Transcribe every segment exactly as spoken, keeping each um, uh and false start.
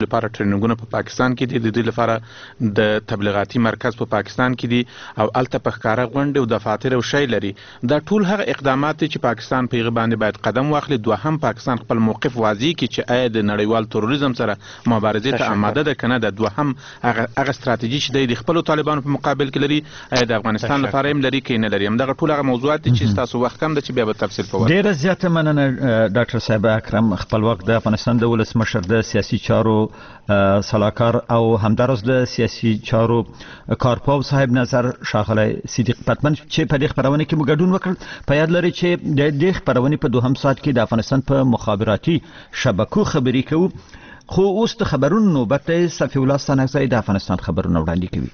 لپاره ټریننګونه په پاکستان کې دي، د دې لپاره د تبلیغاتي مرکز په پاکستان کې دي او الته په ښکاره غونډې او دفاتر او شی لري. دا ټول هغه اقدامات دي چې پاکستان په هغه باندې باید قدم واخلي. دوهم پاکستان خپل موقف واضح کړي چې آیا د نړیوال تروریزم سره مبارزې ته آماده ده کنه. د دوهم هغه هغه ستراتیژي چې د خپل طالبانو په مقابل کې لري آیا د افغانستان لپاره هم لري کې نه لري. همدغه ټول هغه موضوعات دي چې تاسو وخت کم ده چې بیا به تفصیل په وایي. ډیره زیاته مننه ډاکټر صاحب اکرم. خپل وخت د افغانستان د ولسمشر د سیاسي چارو سلاکار او همدارس د سیاسي چارو کارپوه صاحب نظر ښاغلی صدیق پتمن چې په دې خبرونه کې مو ګډون وکړ. په یاد لري چې د دې خبرونې په دوهم ساعت کې د افغانستان په مخابراتي شبکو خبرې کوو، خو اوس د خبرونو نوبت دی. صفي الله ستانکزی د افغانستان خبرونه وړاندې کوي.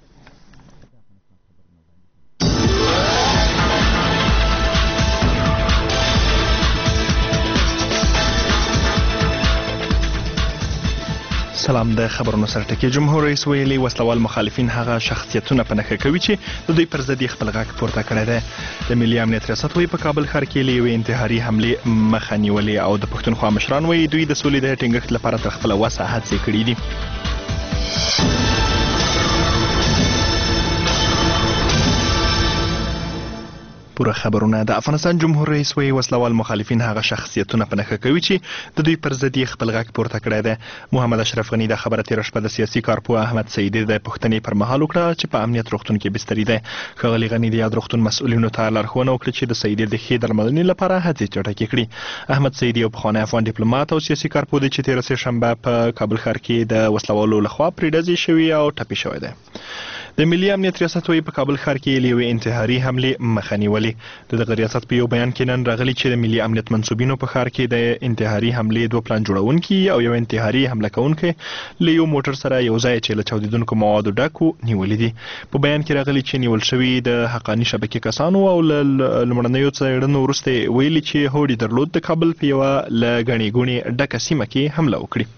سلام. د خبرونو سره ټکی جمهور رئیس ویلي وسلوال مخالفین هغه شخصیتونه په نښه کوي چې د دوی پر ضد خپل غږ پورته کړی دی. د ملي امنیت ریاست وایي په کابل ښار کې له یوې انتحاري حملې مخه نیولې او د پښتونخوا مشران وایي دوی د سولې د ټینګښت لپاره تر خپله وسه هڅې کړي دي. پوره خبرونه. د افغانستان جمهور رئیس وایي وسلوال مخالفین هغه شخصیتونه په نښه کوي چې د دوی پر ضد خپل غږ پورته کړی دی. محمد اشرف غني د خبره تېره شپه د سیاسي کارپوه احمد سعیدي د پوښتنې پر مهال وکړه چې په امنیت روغتون کې بستري دی. ښاغلي غني د یاد روغتون مسؤلینو ته لارښوونه وکړه چې د سعیدي د ښې درملنې لپاره هڅې چټکې کړي. احمد سعیدي یو پخوانی افغان ډیپلومات او سیاسي کارپوه دی چې تېره سهشنبه په کابل ښار کې د وسلوالو لخوا پرې ډزې شوي او ټپي شوی دی. د ملي امنیت ریاست وایي په کابل ښار کې له یوې انتحاري حملې مخه نیولې. د دغه ریاست په یو بیان کې نن راغلي چې د ملي امنیت منصوبینو په ښار کې د انتحاري حملې دوه پلان جوړونکي او یو انتحاري حمله کوونکی له یو موټر سره یو ځای چې له چاودېدونکو موادو ډک و نیولي دي. په بیان کې راغلي چې نیول شوي د حقاني شبکې کسانو او له لومړنیو څېړنو وروسته ویلي چې هوډ درلود د کابل په یوه له ګڼې ګوڼې ډکه سیمه کې حمله وکړي.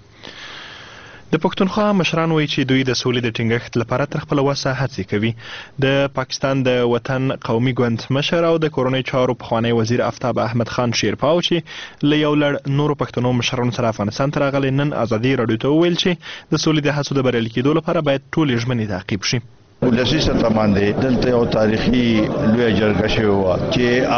د پښتونخوا مشران وایي چې دوی د سولې د ټینګښت لپاره تر خپله وسه هڅې کوي. د پاکستان د وطن قومي ګوند مشر او د کورنۍ چارو پخوانی وزیر آفتاب احمد خان شیرپاو چې له یو لړ نورو پښتنو مشرانو سره افغانستان ته راغلی نن ازادي راډیو ته وویل چې د سولې د هڅو د بریالي کېدو لپاره باید ټولې ژمنې تعقیب شي. ولسی سطح باندې دلته یو تاریخي لویه جرګه شوې وه چې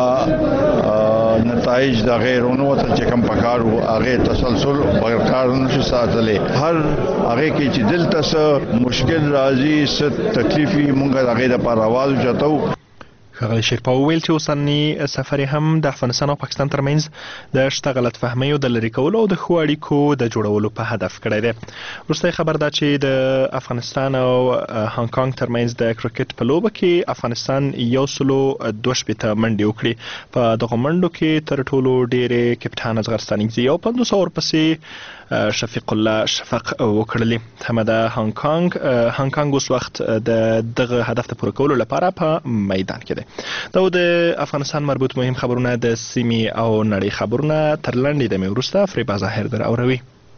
هغه نتایج د غیرونو ته چې کوم پکار وو هغه تسلسل برقرار نشو ساتلی. هر هغه کې چې دلته څه مشکل راځي څه تکلیفي مونږ هغه لپاره आवाज اوچتو. ښاغلی شیرپا وویل چې اوسنی سفر هم د افغانستان او پاکستان ترمنځ د شته غلط فهمیو د لرې کولو او د ښو اړیکو د جوړولو په هدف کړی دی. وروستی خبر دا چې د افغانستان او هانګ کانګ ترمنځ د کرکټ په لوبه کې افغانستان یو سلو دوه شپېته منډې وکړي. په دغو منډو کې تر ټولو ډېرې کپټان اصغر ستانکزي او پنځوس ورپسې شفیق الله شفق وکړلې. همه د هانګ کانګ هانګ کانګ اوس وخت د دغه هدف ته پوره کولو لپاره په میدان کې دی. دا د افغانستان مربوط مهم خبرونه د سیمې او نړۍ خبرونه تر لنډې دمې وروسته فریبا ظاهر در اوروي.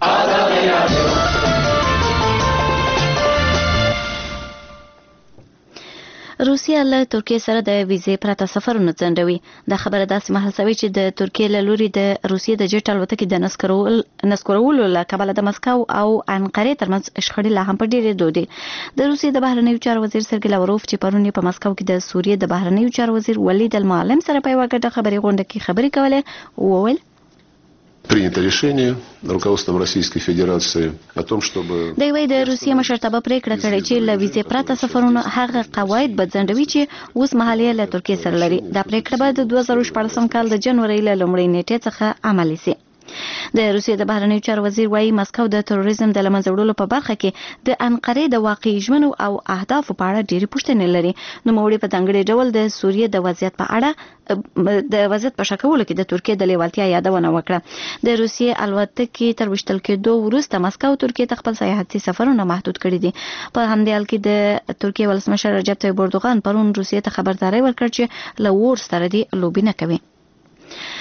روسیه له ترکیې سره د ویزې پرته سفرونه ځنډوي. دا خبره داسې مهال شوې چې د ترکیې له لوري د روسیې د جټ الوتکې د نسکورول نسکورولو له کبله د مسکو او انقرې ترمنځ شخړې لا هم په ډېرې دودي. د روسیې د بهرنیو چارو وزیر سرګی لاوروف چې پرون په مسکو کې د سوریې د بهرنیو چارو وزیر ولید المعلم سره په یوه ګډه خبري غونډه کې خبرې کولې وویل Принято решение руководством Российской Федерации о том, чтобы د وی د روسیې مشرتابه پریکړه کړې چې له ویزې پرته سفرونه هغه قواعد به ځنډوي چې اوس مهالیه له ترکیې سره لري. دا پریکړه به د دوه زره شپاړسم کال د جنوري له لومړۍ نیټې څخه عملي شي. د روسیې د بهرنیو چارو وزیر وايي مسکو د تروریزم د لمنځه وړلو په برخه کې د انقرې د واقعي ژمنو او اهدافو په اړه ډېرې پوښتنې لري. نوموړي په ځانګړي ډول د سوریې د وضعیت په اړه د وضعیت په ښه کولو کې د ترکیې د لیوالتیا یادونه وکړه. د روسیې الوتکې تر وشتل کېدو وروسته مسکو ترکیې ته خپل سیاحتي سفرونه محدود کړي دي. په همدې حال کې د ترکیې ولسمشر رجب طیب اردوغان پرون روسیې ته خبرداری ورکړ چې له اور سره دې لوبې نه کوي.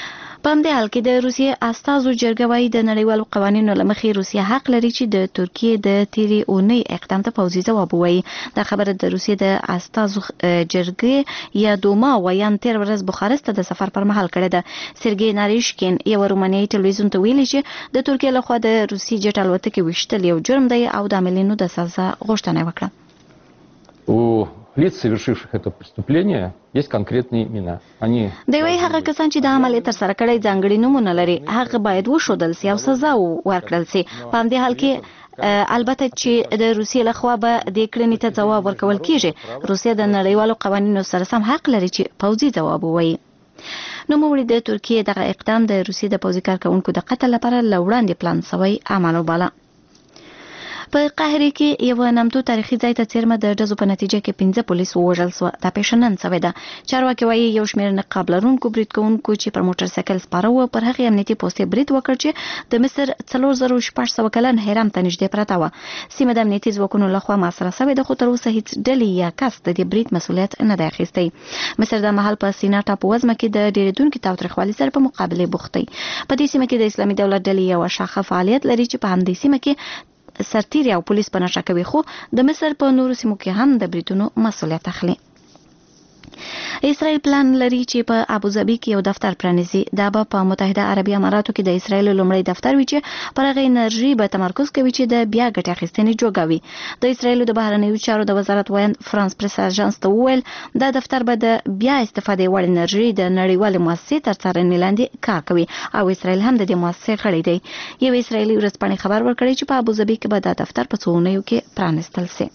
په همدې حال کې د روسیې استازو جرګه وايي د نړیوالو قوانینو له مخې روسیه حق لري چې د ترکیې د تیرې اونۍ اقدام ته پوځي ځواب ووایي. دا خبره د روسیې د استازو جرګې یا دوما ویان تیر ورځ بخارست ته د سفر پر مهال کړې ده. سرګي ناریشکین یو رومانیایي ټلویزیون ته ویلي چې د ترکیې لخوا د روسي جټ الوتکې ویشتل یو جرم دی او د عاملینو د سزا غوښتنه وکړه. У лиц, совершивших это преступление, есть конкретные имена. Они د وی هغه کسان چې د عمل تر سره کړی ځانګړي نومونه لري هغه باید وښودل سي او سزا ورکړل سي. په همدې حال کې البته چې د روسیې لخوا به د کړنې ته ځواب ورکول کیږي. روسیه د نړیوالو قوانینو سره سم حق لري چې پوځي ځواب ووایي. نو موږ د ترکیې دغه اقدام د روسیې د پوځي کارکونکو د قتل لپاره لوړاندې پلان شوی عمل وباله. په قاهره کې یو نامتو تاریخي ځای ته څیرمه د ډزو په نتیجه کې پنځه پولیس ووژل شو. دا پیښنن شوې ده. چارواکي وایي یو شمېر نقاب لرونکو برید کوونکو چې پر موټر سایکل سپاره و پر هغې امنیتي پوستې برید وکړ چې د مصر څلور زره شپږ سوه کلن حرم ته نږدې پرته وه. سیمه د امنیتي ځواکونو لخوا محاصره شوې ده خو تر اوسه هیڅ ډلې یا کس د دې برید مسؤلیت نه دی اخیستی. مصر د مهال په سینا ټاپو وزمه کې د ډیریدونکي تاوتریخوالي سره په مقابله بوخت دی. په دې سیمه کې د اسلامي دولت ډلې یو شاخه فعالیت لري چې په همدې سیمه کې سرتیري او پولیس په نشه کوي خو د مصر په نورو سیمو کې هم د بریټونو مسؤلیت اخلي. اسرائیل پلان لري چې په ابوظبي کې یو دفتر پرانیزي. دا به په متحده عربي اماراتو کې د اسرائیل لومړی دفتر وي چې پر هغه انرژي به تمرکز کوي چې د بیا ګټې اخیستنې جوګوي. د اسرائیل د بهرنیو چارو د وزارت ویاند فرانس پریس اژانس ته وویل دا دفتر به د بیا استفادې وړ انرژي د نړیوالې مؤسسې تر څارنې لاندې کار کوي او اسرائیل هم د دې مؤسسې غړی دی. یو اسرائیلي ورځپاڼې خبر ورکړی چې په ابوظبي کې به دا دفتر په څو اونیو کې پرانیستل شي.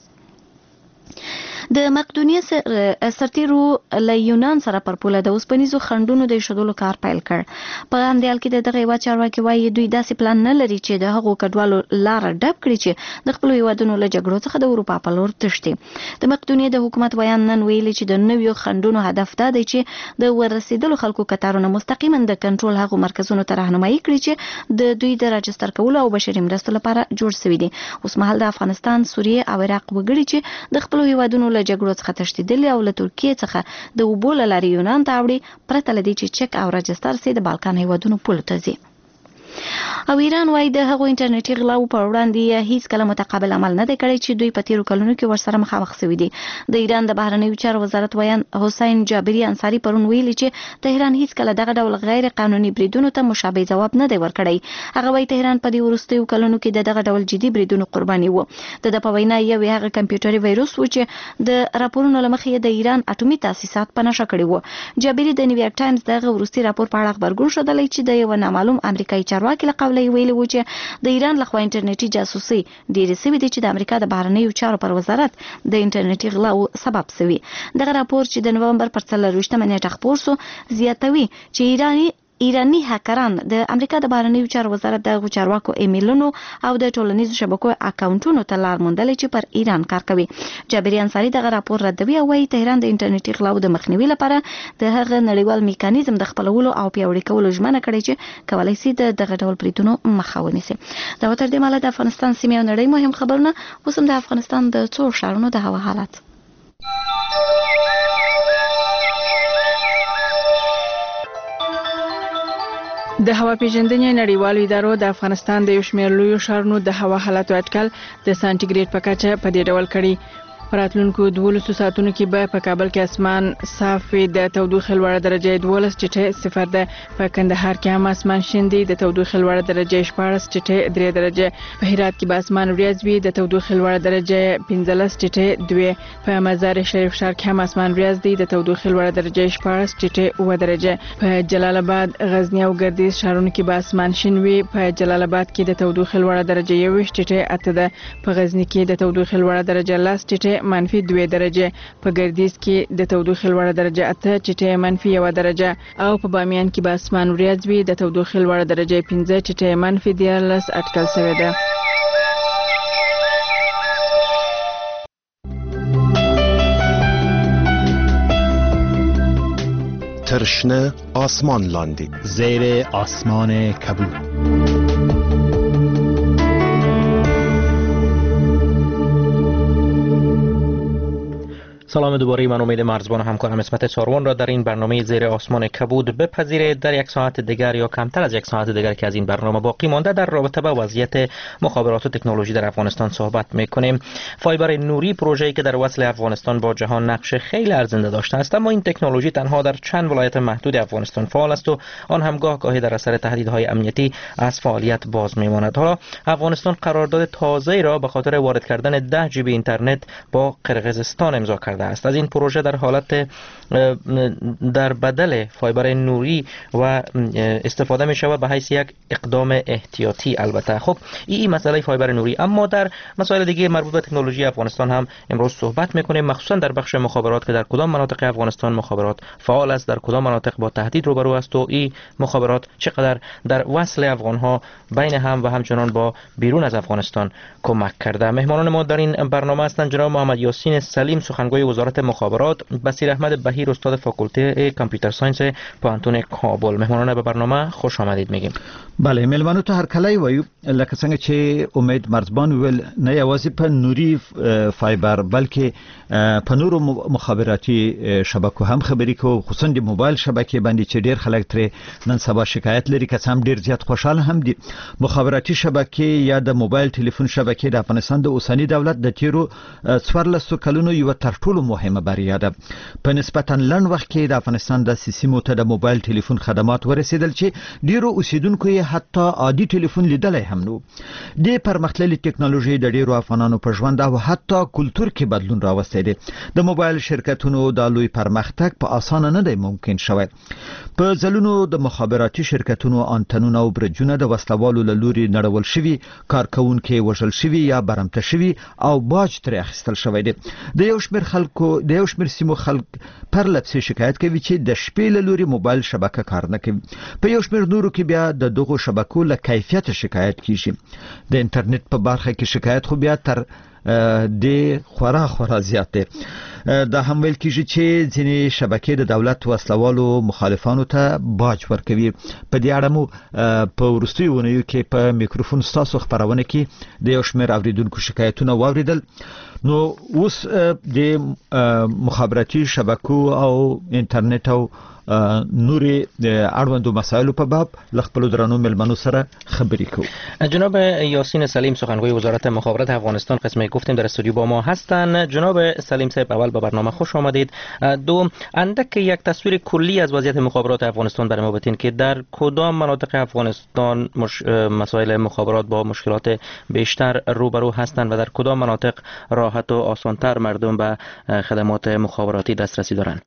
د مقدونیه سرتیرو له یونان سره پر پوله د اوسپنیزو خنډونو د ایښودلو کار پیل کړ. په همدې حال کې د دغه هیواد چارواکي وایي دوی داسې پلان نه لري چې د هغو کډوالو لاره ډب کړي چې د خپلو هیوادونو له جګړو څخه د اروپا په لور تښتي. د مقدونیه د حکومت ویان نن ویلي چې د نویو خنډونو هدف دا دی چې د ورسېدلو خلکو کتارونه مستقیما د کنټرول هغو مرکزونو ته راهنمایي کړي چې د دوی د راجستر کولو او بشري مرستو لپاره جوړ شوي دي. اوس مهال د افغانستان، سوریې او عراق وګړي چې د خپلو هیوادونو له جګړو څخه تښتېدلي او له ترکیې څخه د اوبو له لارې یونان ته اوړي پرته له دې چې چک او راجستر سي د بالکان هیوادونو پولو ته ځي. او ایران وايي د هغو انټرنیټي غلاو پر وړاندې هیڅ کله متقابل عمل نه دی کړی چې دوی په تیرو کلونو کې ورسره مخامخ شوي دي. د ایران د بهرنیو چارو وزارت ویان حسین جابری انصاری پرون ویلي چې تهران هیڅ کله دغه ډول غیر قانوني بریدونو ته مشابه ځواب نه دی ورکړی. هغه وايي تهران په دې وروستیو کلونو کې د دغه ډول جدي بریدونو قرباني و. د د په وینا یو هغه کمپیوټري وایروس و چې د راپورونو له مخې د ایران اټومي تاسیسات په نښه کړي وو. جابری د نیویارک ټایمز دغه وروستي راپور په اړه خبرګون ښودلی چې د یو نامعلوم امریکایي چارواکي له قوله ویلي و چې د ایران لخوا انټرنیټي جاسوسي ډېرې سوي دي چې د امریکا د بهرنیو چارو پر وزارت د انټرنیټي غلاو سبب سوي. دغه راپور چې د نومبر پر څلرویشتمه نیټه خپور سو زیاتوي چې ایرانی ایرانی هکران د امریکا د بهرنیو چارو وزارت د چارواکو ایمیلونو او د ټولنیزو شبکو اکاونټونو ته لار موندلې چې پر ایران کار کوي. جابری انصاری دغه راپور ردوي او وايي تهران د انټرنیټي غلاو د مخنیوي لپاره د هغه نړیوال میکانیزم د خپلولو او پیاوړي کولو ژمنه کړې چې کولای شي د دغه ډول بریدونو مخه ونیسي. دا تر دې مهاله د افغانستان سیمې او نړۍ مهم خبرونه. اوس هم د افغانستان د څو ښارونو د هوا حالت. د هوا پیژندنې نړیوالو ادارو د افغانستان د یو شمېر لویو ښارونو د هوا حالاتو اټکل د سانټیګریډ په کچه په دې ډول کړي. په راتلونکو دولسو ساعتونو کې به په کابل کې اسمان صاف وي، د تودوخې لوړه درجه دولس ټیټه صفر ده. په کندهار کې هم اسمان شین دی، د تودوخې لوړه درجه شپاړس ټیټه درې درجه. په هرات کې به اسمان وریځ وي، د تودوخې لوړه درجه پنځلس ټیټه دوه. په مزار شریف ښار کې هم اسمان وریځ دی، د تودوخې لوړه درجه شپاړس ټیټه اوه درجه. په جلال آباد، غزنی او ګردیز ښارونو کې به اسمان شین وي. په جلال آباد کې د تودوخې لوړه درجه یوویشت ټیټه اته ده. په غزنی کې د تودوخې لوړه درجه لس ټیټه منفي دوه درجه. په ګردیز کې د تودوخې لوړه درجه اته ټیټه منفي یوه درجه او په بامیان کې به اسمان وریځ وي، د تودوخې لوړه درجه پنځه ټیټه منفي دیارلس اټکل شوې ده. ترشنه آسمان لاندی زیر آسمان کبود. سلام دوباره، من امید مرزبان و همکارم اسمت ساروان را در این برنامه زیر آسمان کبود بپذیرید. در یک ساعت دیگر یا کمتر از یک ساعت دیگر که از این برنامه باقی مانده در رابطه با وضعیت مخابرات و تکنولوژی در افغانستان صحبت میکنیم. فایبر نوری پروژه‌ای که در وصل افغانستان با جهان نقش خیلی ارزنده داشته است، اما این تکنولوژی تنها در چند ولایت محدود افغانستان فعال است و آن هم گاه گاهی در اثر تهدیدهای امنیتی از فعالیت باز میماند. حالا افغانستان قرارداد تازه‌ای را به خاطر وارد کردن ده جی بی اینترنت با قرقیزستان امضا کرده است. از این پروژه در حالت در بدل فایبر نوری و استفاده می شود به حیث یک اقدام احتیاطی. البته خب این, این مسئله فایبر نوری، اما در مسائل دیگه مربوط به تکنولوژی افغانستان هم امروز صحبت میکنیم، مخصوصا در بخش مخابرات که در کدام مناطق افغانستان مخابرات فعال است، در کدام مناطق با تهدید روبرو است و این مخابرات چقدر در وصل افغان ها بین هم و همچنان با بیرون از افغانستان کمک کرده. مهمانان ما در این برنامه هستند جناب محمد یاسین سلیم، سخنگوی وزارت مخابرات، بصیر احمد بهیر، استاد فاکولته کامپیوتر ساینس پوهنتون کابل. مهمانان به برنامه خوش آمدید میگیم. بله، ملمانو ته هر کله وایو لکه څنګه چې امید مرزبان ویل نه یوازې په نوري فایبر بلکې په نورو مخابراتي شبکو هم خبرې کوو، خصوصا د موبایل شبکې باندې چې ډیر خلک ترې نن سبا شکایت لري، که هم ډیر زیات خوشاله هم دي. مخابراتي شبکې یا د موبایل ټلیفون شبکې د افغانستان د اوسنی دولت د تیرو څوارلسو کلونو یو تر ټولو مهمه بریا ده. په نسبتا لنډ وخت کې د افغانستان د سیستم ته د موبایل ټلیفون خدمات ورسېدل چې ډیرو اوسیدونکو یې حتی عادي ټلیفون لیدلای هم نو. د پرمختللي ټکنالوژي د ډیرو افغانانو په ژوند او حتی کلتور کې بدلون راوستی دی. د موبایل شرکتونو د لوی پرمختګ په اسانه نه دی ممکن شوی. په ځلونو د مخابراتي شرکتونو انټنونه او برجونه د وسلوالو له لوري نړول شوي، کارکونکي وژل شوي یا برمته شوي او باج ترې اخیستل شوی دی. د یو شمېر خلکو د یو شمېر سیمو خلک پر لپسې شکایت کوي چې د شپې له لوري موبایل شبکه کار نه کوي. په یو شمېر نورو کې بیا د دغو شبکو له کیفیت شکایت کیږي. د انټرنیټ په برخه کې شکایت خو بیا تر د خورا خورا زیات دی. دا هم ویل کیږي چې ځینې شبکې د دولت وسلوالو مخالفانو ته باج ورکوي. په دې اړه مو په وروستیو اونیو کې په میکروفون ستاسو خپرونه کې د یو شمېر اوریدونکو شکایتونه واوریدل. نو اوس د مخابراتي شبکو او انټرنیټ او نوري اړوندو مسایلو په باب ل خپل درنو ملمنو سره خبرې کوو. جناب یاسین سلیم، سخنگوی وزارت مخابرات افغانستان، قسمت گفتیم در استودیو با ما هستند. جناب سلیم صاحب، اول به برنامه خوش آمدید. دو اندک یک تصویر کلی از وضعیت مخابرات افغانستان برای ما بدین که در کدام مناطق افغانستان مش... مسائل مخابرات با مشکلات بیشتر روبرو هستند و در کدام مناطق راحت و آسانتر مردم به خدمات مخابراتی دسترسی دارند.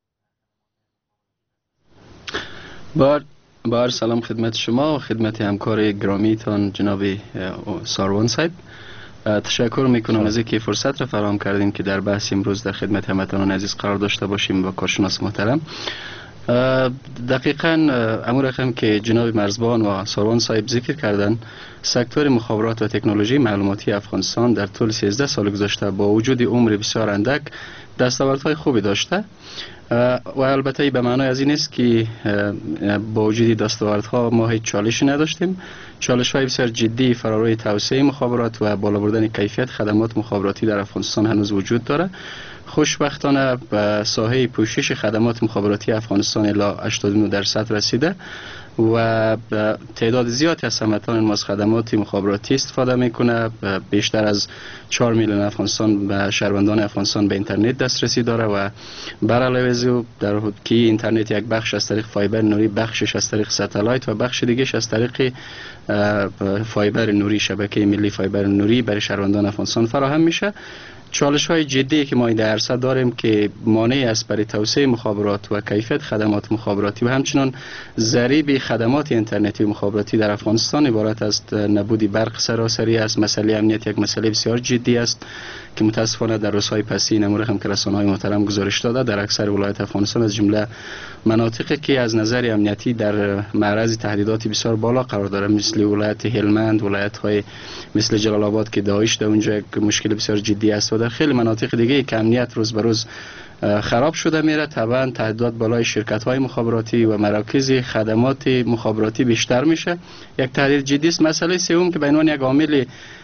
بار بار سلام خدمت شما و خدمت همکار گرامیتان جناب ساروان صاحب. تشکر میکنم از اینکه فرصت را فراهم کردین که در بحث امروز در خدمت هموطنان عزیز قرار داشته باشیم و کارشناس محترم. دقیقاً امور رقم که جناب مرزبان و ساروان صاحب ذکر کردن، سکتور مخابرات و تکنولوژی معلوماتی افغانستان در طول سیزده سال گذشته با وجود عمر بسیار اندک دستاوردهای خوبی داشته و البته به معنای از این است که با وجود دستاوردها ما هیچ چالشی نداشتیم. چالش‌های بسیار جدی فراروی توسعه مخابرات و بالا بردن کیفیت خدمات مخابراتی در افغانستان هنوز وجود داره. خوشبختانه به ساحه پوشش خدمات مخابراتی افغانستان الی هشتاد و نه درصد رسیده و تعداد زیادی از هموطنان ما از خدمات مخابراتی استفاده میکنه. بیشتر از چهار میلیون افغانستان و شهروندان افغانستان به اینترنت دسترسی داره و بر علاوه از او در که اینترنت یک بخش از طریق فایبر نوری، بخشش از طریق ستلایت و بخش دیگهش از طریق فایبر نوری، شبکه ملی فایبر نوری برای شهروندان افغانستان فراهم میشه. چالش های جدی که ما این در عرصه داریم که مانع است برای توسعه مخابرات و کیفیت خدمات مخابراتی و همچنان ضریب خدمات اینترنتی و مخابراتی در افغانستان عبارت است نبود برق سراسری است. مسئله امنیت یک مسئله بسیار جدی است که متاسفانه در روزهای پسین امور هم که رسانه‌های محترم گزارش داده در اکثر ولایات افغانستان از جمله مناطقی که از نظر امنیتی در معرض تهدیدات بسیار بالا قرار داره، مثل ولایت هلمند، ولایت‌های مثل جلال آباد که داعش در اونجا یک مشکل بسیار جدی است و در خیلی مناطق دیگه که امنیت روز به روز خراب شده میره. طبعا تهدیدات بالای شرکت‌های مخابراتی و مراکز خدمات مخابراتی بیشتر میشه. یک تهدید جدی است. مسئله سوم که به عنوان یک عامل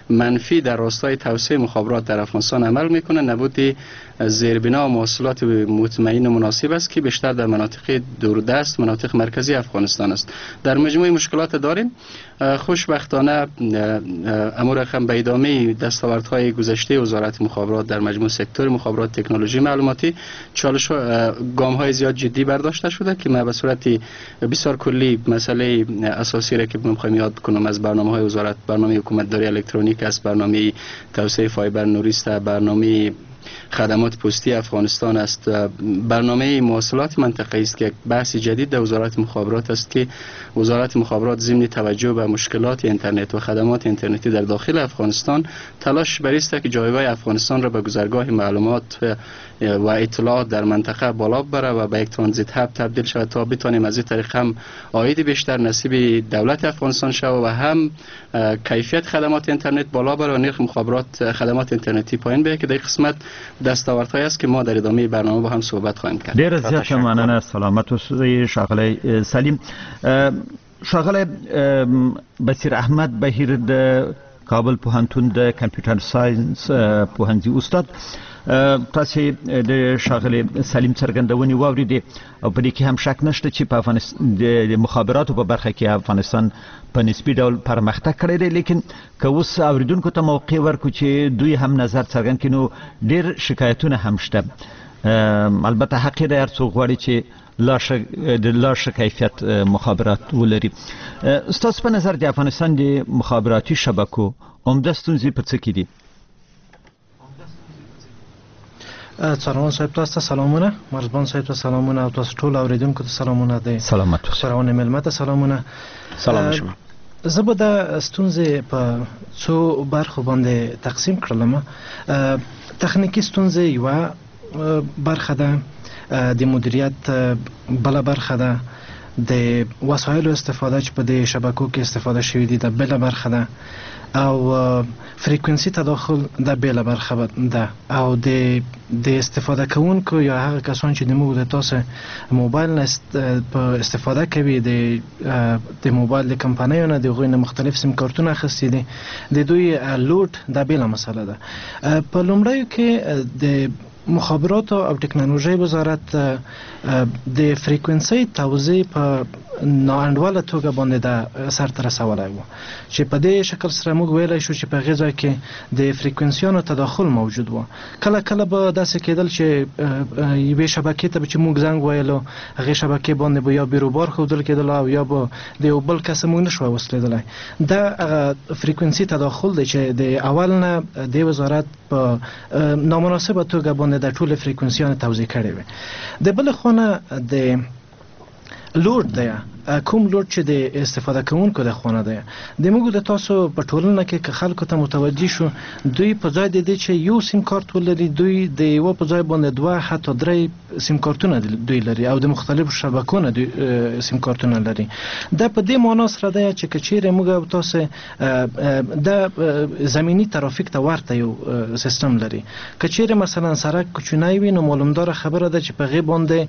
منفی در راستای توسعه مخابرات در افغانستان عمل میکنه. نبود زیربنا و مواصلات مطمئن و مناسب است که بیشتر در مناطق دوردست، مناطق مرکزی افغانستان است. در مجموع مشکلات داریم. خوشبختانه امور رقم به ادامه دستاوردهای گذشته وزارت مخابرات در مجموع سکتور مخابرات تکنولوژی معلوماتی چالش گام‌های زیاد جدی برداشته شده که من به صورت بسیار کلی مسئله اساسی را که می‌خوام یاد کنم از برنامه‌های وزارت، برنامه حکومتداری الکترونیک است، برنامه توسعه فایبر نوریست، برنامه خدمات پستی افغانستان است، برنامه مواصلات منطقه‌ای است که بحث جدید در وزارت مخابرات است که وزارت مخابرات ضمن توجه به مشکلات اینترنت و خدمات اینترنتی در داخل افغانستان تلاش بر است که جایگاه افغانستان را به گذرگاه معلومات و اطلاعات در منطقه بالا ببره و به یک ترانزیت هاب تبدیل شود تا بتوانیم از این طریق هم عاید بیشتر نصیب دولت افغانستان شود و هم کیفیت خدمات اینترنت بالا بره و نرخ مخابرات خدمات اینترنتی پایین بیاید که در قسمت دستاوردهایی است که ما در ادامه برنامه با هم صحبت خواهیم کرد. ډیر زیات مننه. سلامت اوسئ ښاغلی سلیم. ښاغلی بصیر احمد بهیر د کابل پوهنتون د کمپیوټر ساينس پوهنځي استاد، تاسو د ښاغلی سلیم څرګندونې واوریدې او په دې کې هم شک نشته چې په افغانستان د مخابراتو په برخه کې افغانستان په نسبي ډول پرمختګ کړی دی، لیکن که اوس اوریدونکو ته موقع ورکړو چې دوی هم نظر څرګند کړي نو ډېر شکایتونه هم شته. البته حق دی هر څوک غواړي چې د لا ښه کیفیت مخابرات ولري. ستاسو په نظر د افغانستان د مخابراتي شبکو عمده ستونزې په څه کې دي؟ څارون صاحب تاسو ته سلامونه، مرزبان صاحب ته سلامونه او تاسو ټول اوریدونکو ته سلامونه دي. سلامت اوسئ. خبرونه ملمت ته سلامونه. سلام شما. زه به د ستونزې په څو برخو باندې تقسیم کړلم. تخنیکی ستونزې یو برخه ده، د مدیریت بل برخه ده، د وسایلو استفاده چې په دې شبکو کې استفاده شوی دي د بل برخه ده، او فریکونسي تداخل د بیل برخه ده، او د د استفاده کوونکو یا هغه کسان چې د موږ د تاسو موبایل نه په استفاده کوي د د موبایل د کمپنیو نه د غوښنه مختلف سیم کارتونه اخیستي دي، د دوی لوډ د بیل مسله ده. په لومړیو کې د مخابرات او ټکنالوژي وزارت د فریکونسي توزیع په ناانډوله توګه باندې د سرته رسولی و چې په دې شکل سره موږ ویلی شو چې په هغې ځای کې د فریکونسیانو تداخل موجود و. کله کله به داسې کېدل چې یوې شبکې ته به چې موږ زنګ ویلو هغې شبکې باندې به یا بیروبار ښودل کېدل او یا به د یو بل کس موږ نه شوی وصلېدلی. دا هغه فریکونسي تداخل دی چې د اول نه د وزارت په نامناسبه توګه باندې د ټولې فریکونسیانو توزیع کړې وې. د بلې خوا نه د لوډ دی، کوم لوډ چې د استفاده کوونکو د خونه دی. د موږ د تاسو په ټولنه کې که خلکو ته متوجه شو دوی په ځای د دې چې یو سیم کارت ولري دوی د یو په ځای باندې دوه حتی درې سیم کارتونه دوی لري او د مختلفو شبکو نه دوی سیم کارتونه لري. دا په دې معنا سره دی چې که چیرې موږ او تاسو د زمینی ترافیک ته ورته یو سیستم لري، که چیرې مثلا سړک کوچنی وي نو معلومدار خبره ده چې په هغې باندې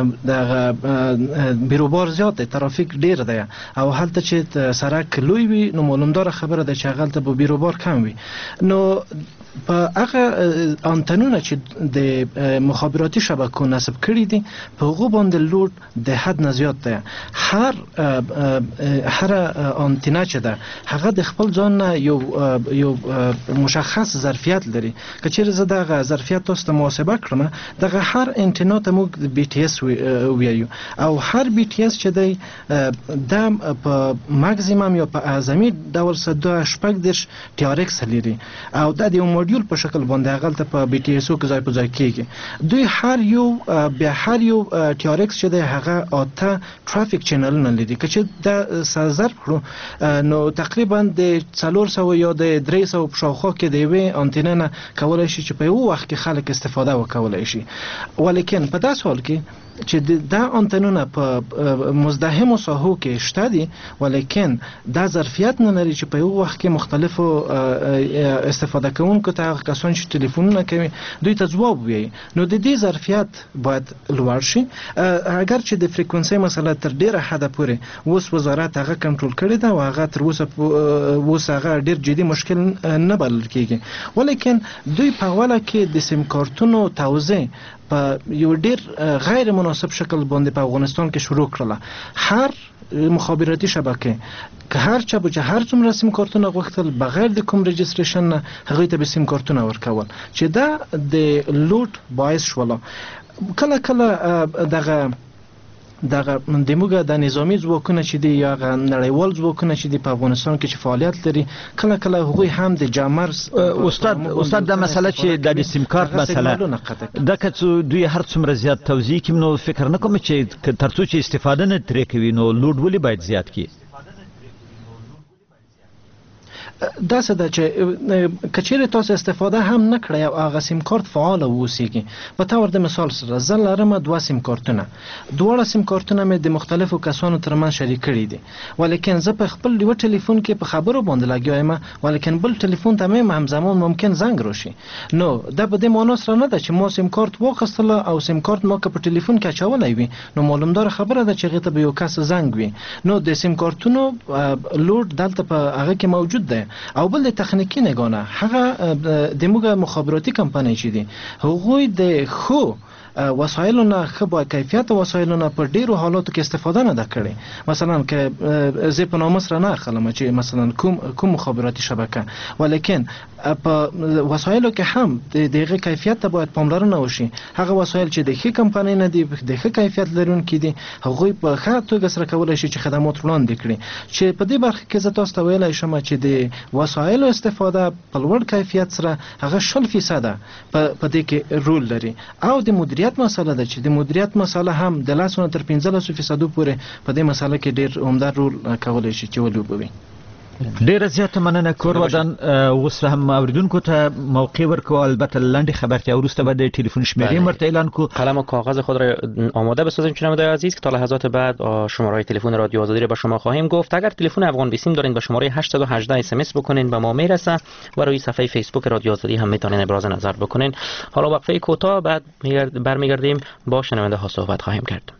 د بیروبار زیات دی، ترافیک ډیر دی، او هلته چې سړک لوی وي نو معلومدار خبره ده چې هغه به بیروبار کم وي. نو په هغه انتنونه چې د مخابراتي شبکو نصب کړي دي په هغو باندې لوډ د حد نه زیات دی. هر هر انتنه چې ده هغه د خپل ځان نه یو یو مشخص ظرفیت لري. که چیرې زه دغه ظرفیت تاسو ته محاسبه کړم دغه هر انتنا ته موږ بی ټي اس وایو او هر بی ټي اس چې دی د په ماکسیمم یا په اعظمي ډول څه دوه شپږ دېرش ټي آر ایکس لري او دا د یو موډیول په شکل باندې هغلته په بی ټي اس او کې ځای په ځای کېږي. دوی هر یو بیا هر یو ټي آر ایکس چې دی هغه اته ټرافیک چینلونه لري. که چې دا ضرب کړو نو تقریبا د څلور سوه یا د درې سوه په شاوخوا کې د یوې انتنې نه کولی شي چې په یو وخت کې خلک استفاده وکولی شي. ولیکن په داسې حال کې چې دا انتنونه په مزدحمو ساحو کې شته دي ولیکن دا ظرفیت نه لري چې په یو وخت کې مختلفو استفاده کوونکو ته هغه کسان چې ټلیفونونه کوي دوی ته ځواب وایي. نو د دې ظرفیت باید لوړ شي. اگر چې د فریکونسي مسله تر ډیره حده پورې اوس وزارت هغه کنټرول کړی دا او هغه تر اوسه اوس هغه ډیر جدي مشکل نه بلل کېږي ولیکن دوی په اوله کې د سیم کارتونو توزیع په یو ډیر غیر مناسب شکل باندې په افغانستان کې شروع کړله. هر مخابراتي شبکه که هر چا به هر څومره سیم کارتونه غوښتل بغیر د کوم رجستریشن نه هغه ته به سیم کارتونه ورکول چې دا د لوټ باعث شول. کله کله دغه دغه دموږه د نظامی ځواکونه چې دی یا نړیوال ځواکونه چې دی په افغانستان کې چې فعالیت لري کله کله هغوی هم د جامر استاد استاد د مسله چې د سیم کارت مسله د کڅو دوی هر څومره زیات توزیع کوي نو فکر نه کوم چې ترڅو چې استفاده نه ترې کوي نو لوډ ولې باید زیات کی. دا څه ده چې کچېرې تاسو استفاده هم نه کړئ او هغه سیم کارت فعال اوسېږي. په تور د مثال سره زه لرم دوه سیم کارتونه دواړه سیم کارتونه مې د مختلفو کسانو ترمنځ شریک کړي دي ولیکن زه په خپل یو ټلیفون کې په خبرو باندې لګیا یم ولیکن بل ټلیفون ته مې همزمان ممکن زنګ راشي. نو دا په دې معنی سره نه ده چې ما سیم کارت واخیستله او سیم کارت ما که په ټلیفون کې اچولی وي نو معلومدار خبره ده چې هغې ته به یو کس زنګ وي. نو د سیم کارتونو لوډ دلته په هغه کې موجود دی او بل د تخنیکی نگانه هغه د موږ مخابراتي کمپنۍ چې دي هغوی د خو وسایلو نه ښه با کیفیت وسایلو نه په ډیرو حالاتو کې استفاده نه ده کړې. مثلا که زه په نامه سره نه اخلم چې مثلا کوم کوم مخابراتي شبکه ولیکن په وسایلو کې هم د دغه کیفیت ته باید پاملرنه وشي. هغه وسایل چې د ښه کمپنۍ نه دي د ښه کیفیت لرونکي دي هغوی په ښه توګه سره کولی شي چې خدمات وړاندې کړي. چې په دې برخه کې زه تاسو ته ویلی شم چې د وسایلو استفاده په لوړ کیفیت سره هغه شل فیصده په دې کې رول لري او د مدیریت مسله ده چې د مدیریت مسله هم د لسو تر پنځلسو فیصدو پورې په دې مسله کې ډیر عمده رول کولی شي چې ولوبوي. ډیره زیاته مننه کور ودان. اوس هم اوریدونکو ته موقع ورکو البته لنډی خبرتیا وروسته به د تلفن شمیره مرته اعلان کو. قلم و کاغذ خود را آماده بسازیم شنوندگان عزیز که تا لحظات بعد شماره تلفن رادیو آزادی را به شما خواهیم گفت. اگر تلفن افغان بیسیم دارین به شماره هشت یک هشت اس ام اس بکنین به ما میرسه و روی صفحه فیسبوک رادیو آزادی هم میتونین ابراز نظر بکنین. حالا وقفه کوتاه بعد برمیگردیم با شنونده ها صحبت خواهیم کرد.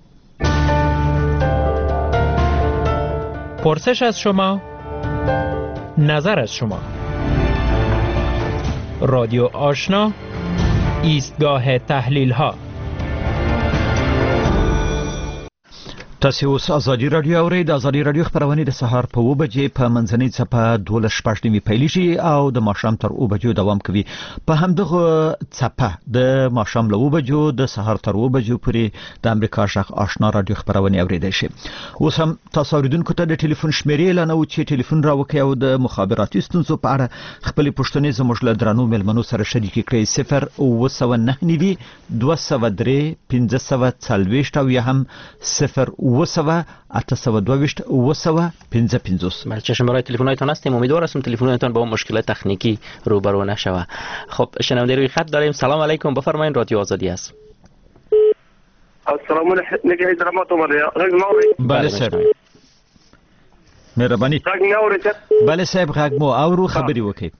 پرسش از شما، نظر از شما. رادیو آشنا، ایستگاه تحلیل ها. تاسو اوس ازادي رادیو اورئ. ازادي رادیو خبرونه د سهار په و بجې په منځنۍ څپه دولس شپږ نیمې پیلیږي او د ماښام تر او بجو دوام کوي. په همدغه څپه د ماښام له و بجو د سهار تر و بجو پورې د امریکا شخ آشنا رادیو خبرونه اوریدای شي. اوس هم تاسو اوریدونکو ته د ټلیفون شمیرې اعلان او چې ټلیفون راوکي او د مخابراتي ستونزو په اړه خپل پوښتنې زموږ له درنو ملمنو سره شریک کړئ. صفر اوه سوه نهه نوي دوه سوه درې پنځه سوه څلوېښت او یا هم صفر اوه سوه اته سوه دوه اوه سوه پنځه پنځوس. بله چه شماره تلفن‌هایتان هستیم. امیدوار هستم تلفن‌هایتان با اون مشکلات تکنیکی روبرو نشوه. خب شنونده روی خط داریم. سلام علیکم، بفرمایید رادیو آزادی است. السلام علیکم نگه درمات اومده. غږ نوري. بله صاحب. مهرباني. غږ نوري. بله صاحب غږ مو اورو خبري وکړئ.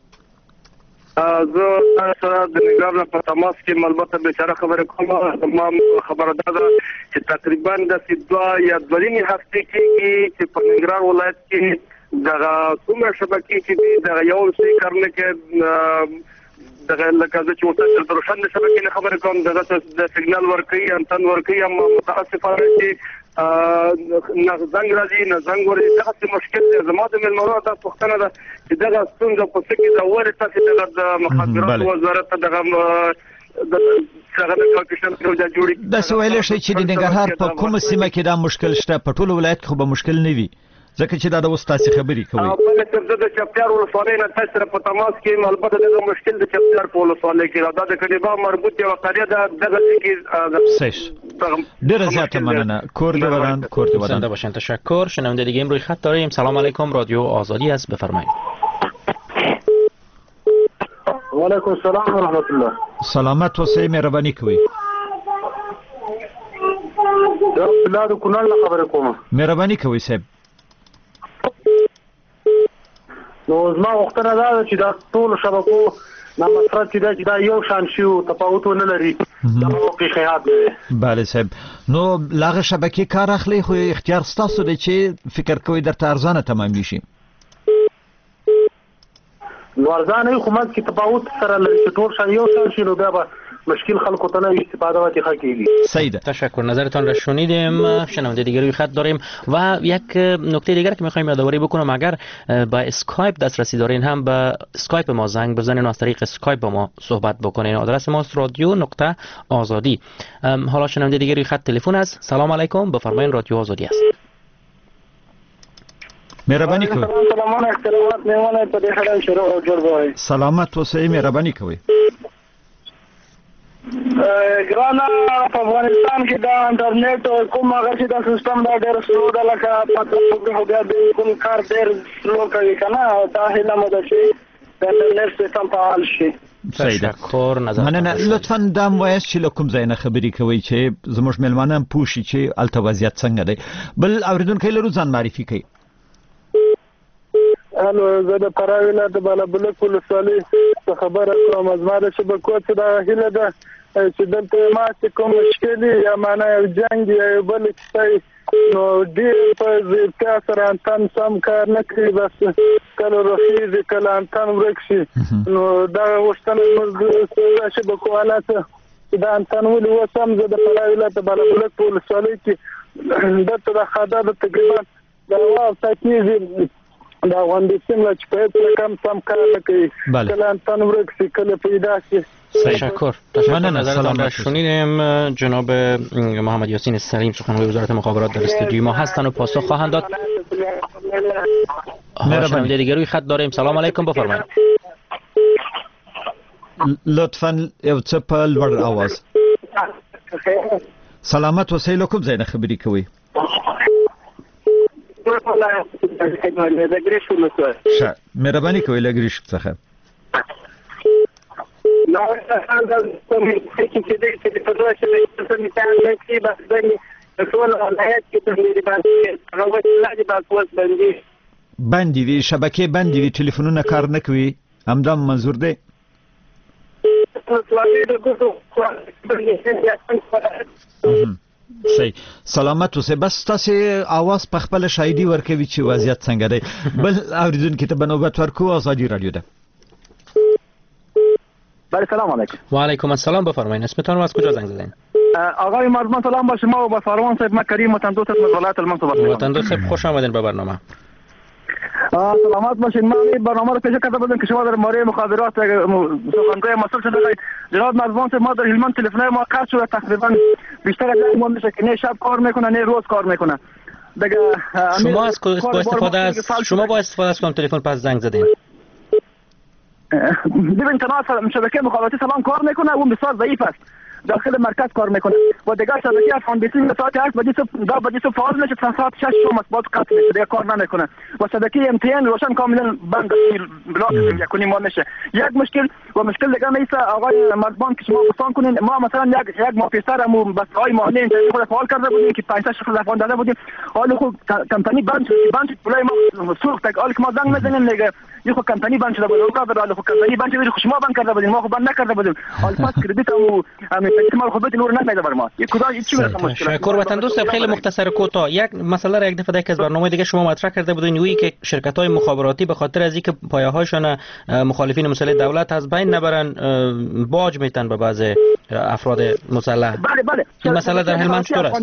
زه سره د نګار نه په تماس کې البته به سره خبره کوم. ما خبره ده چې تقریبا د دوه یا دوه نیمې هفتې کې چې په نګار ولایت کې دغه کومه شبکې چې د یو څه کارنه کې دغه لکه چې وته د روشن شبکې نه خبره کوم دغه د سیګنال ورکي انتن ورکي هم متاسفانه چې نه زنګ راځي نه زنګ ورې دغه مشکل دی. زما د ملمنو دا پوښتنه ده چې دغه ستونزه په څه کې د ولې تاسو د مخابراتو وزارت دغه د څنګه د کاکشن پروژه جوړی دا سوال شي چې د ننګرهار په کومه سیمه کې دا مشکل شته. په ټول ولایت کې خو به مشکل نه وي ځکه چې دا د اوس تاسو خبري کوي. په لته د چپتار ولسوالۍ نه تاسو سره په تماس کې البته د مشکل د چپتار په ولسوالۍ کې دا د کډيبا مربوط یو قريه ده دغه کې صحیح. ډیر زیات مننه. کور دی ودان کور دی ودان. باشین تشکر. شنونده دیگه ام روی خط داریم. سلام علیکم رادیو آزادی است، بفرمایید. و علیکم السلام و رحمت الله. سلامت و سه مهربانی کوي. دا بلاد کونړ نه خبره کوم. مهرباني کوئ صاحب. نو زما وختونه دا چې دا ټول شبکو نه مصرف چې دا چې دا یو شان شي او تفاوت نه لري دا موقع خیاط دی. بله صاحب. نو لاغه شبکې کار اخلي خو اختیار ستاسو دی چې فکر کوئ درته ارزانه تمامي شي. نو ارزانه خو مګ کې تفاوت سره لري چې ټول شان یو شان شي نو بیا به مشکل خلق و تنه استفاده وقتی خاکی سیده. تشکر، نظرتان را شنیدیم. شنونده دیگری خط داریم و یک نکته دیگر که میخوایم یادآوری بکنم، اگر با اسکایپ دسترسی دارین هم به اسکایپ ما زنگ بزنین و از طریق اسکایپ با ما صحبت بکنین. آدرس ماست رادیو نقطه آزادی. حالا شنونده دیگری خط تلفن است. سلام علیکم، بفرمایین رادیو آزادی است. مهربانی کوئ. سلامت اوسئ، مهربانی کوئ. ګرانه په افغانستان کې دا انټرنیټ او کوم هغه چې دا سیستم دا ډېر سلو ده، لکه په بیا د کوم کار ډېر سلو کوي که نه، دا هیله مو ده چې د انټرنیټ سیستم فعال شي. تشکر. مننه. لطفا دا م وایاست چې له کوم ځای نه خبرې کوئ چې زموږ میلمانه هم پوه شي چې هلته وضعیت څنګه دی. بل اورېدونکی لرو، ځان معرفي کوي. الو، زه د فراه ولایت د بالابلوک ولسوالۍ څخه خبره کوم. زما د شبکو څه دغه هیله ده چې دلته ما چې کوم مشکل یا معنا یو جنګ یا یو بل څه نو ډېر په ځیرتیا سره انتن سم کار نه کوي، بس کله رخیږي کله انتن ورک شي. نو دا غوښتنه زموږ د شبکو والا څه چې دا انتن ولې اوس هم زه د فراه ولایت د بالابلوک په ولسوالۍ کې دلته د خادا د تقریبا د واوسه کېږي دا غونډې سیمه چې په هېڅ رقم سم کار نه کوي، کله انتن ورک شي کله پیدا شي. تشکر. تشکر. نظرتان را شنیدیم. جناب محمد یاسین سلیم سخنگوی وزارت مخابرات در استودیوی ما هستند و پاسخ خواهند داد. شنونده دیگری خط داریم. سلام علیکم، بفرمایید. لطفا یو څه په لوړ آواز. سلامت اوسئ، له کوم ځای نه خبرې کوئ؟ ښه، مهرباني کوئ له ګریشک څخه. بندي دي شبکې، بندي دي ټلیفونونه کار نه کوي، همدا منظور دی. صحیح. سلامت اوسئ. بس تاسو اواز په خپل شاهدي ورکوي چې وضعیت څنګه دی. بل اوریدونکو ته به نوبت ورکو. آزادی رادیو ده. بله، سلام علیکم. و علیکم السلام، بفرمایید. اسمتان و از کجا زنگ زدین؟ آقای مرزبان سلام بر شما و با ساروان صاحب. من کریم وطندوس از ولایت هلمند صحبت می‌کنم. وطندوس صاحب، خوش آمدین به برنامه. سلامت باشین. من این برنامه رو پیش کرده بودم که شما در مورد مخابرات سخنگوی مسئول شده. جناب مرزبان صاحب، ما در هلمند تلفن‌های ما قطع شده، تقریبا بیشتر از یک ماه میشه که نه شب کار میکنه نه روز کار میکنه. دیگه شما از با استفاده از شما با استفاده از کدام تلفن پس زنگ زدین؟ ببین تنها شبکه مخابراتی سلام کار میکنه، اون بسیار ضعیف است، داخل مرکز کار میکنه و دیگه شبکه افغان بیسی ساعت هشت بجه صبح ده بجه صبح فعال میشه تا ساعت شش شب باز قطع میشه، دیگه کار نمیکنه و شبکه ام تی ان روشن کاملا بند بلاک یکونی ما میشه. یک مشکل و مشکل دیگه میشه آقای مرزبان که شما گفتان کنین، ما مثلا یک یک ماه پیشترمو بس های مالی اینترنت خود فعال کرده بودیم که پنج شش خود افغان داده بودیم، حالا خود کمپانی بند شد بند شد پولای ما سوخت، حالا که ما زنگ میزنیم دیگه یه خود کمپانی بند شده بود، حالا خود کمپانی بند شده خود شما بند کرده بودیم، ما خود بند نکرده بودیم، حالا پس کردیتمو همین ما خود نور نمیده بر ما. یک کدام چی میشه مشکل؟ شکر. وطن صاحب، خیلی مختصر کوتاه یک مسئله را یک دفعه یک از برنامه دیگه شما مطرح کرده بودین، یویی که شرکت‌های مخابراتی به خاطر از اینکه پایه‌هاشون مخالفین مسلح دولت از بین نبرن باج میتن به بعض افراد مسلح. بله بله. این مسئله در هلمند چطور است؟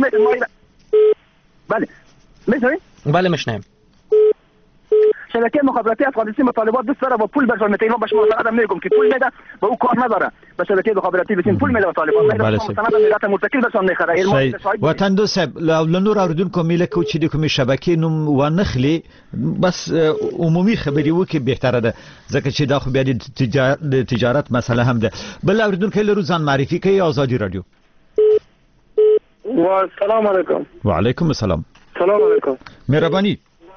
بله. می‌شنوید؟ بله میشنویم. شبکه مخابراتی افغانستان مطالبات دوست داره با پول برشون میتونه. ما باش مستند میگم که پول میده و او کار نداره. به شبکه مخابراتی بتین پول میده و طالبان میده مستند ملت مرتکل برشون میخره. وطن دو صاحب لنور اوردونکو میله کو چې د کومې شبکې نوم و نخلي، بس عمومي خبري وکي بهتره ده ځکه چې دا خو بیا د تجارت مسله هم ده. بل اوردونکو له روزان معرفي کوي. آزادی رادیو. و السلام علیکم. وعلیکم السلام. سلام علیکم. مهرباني.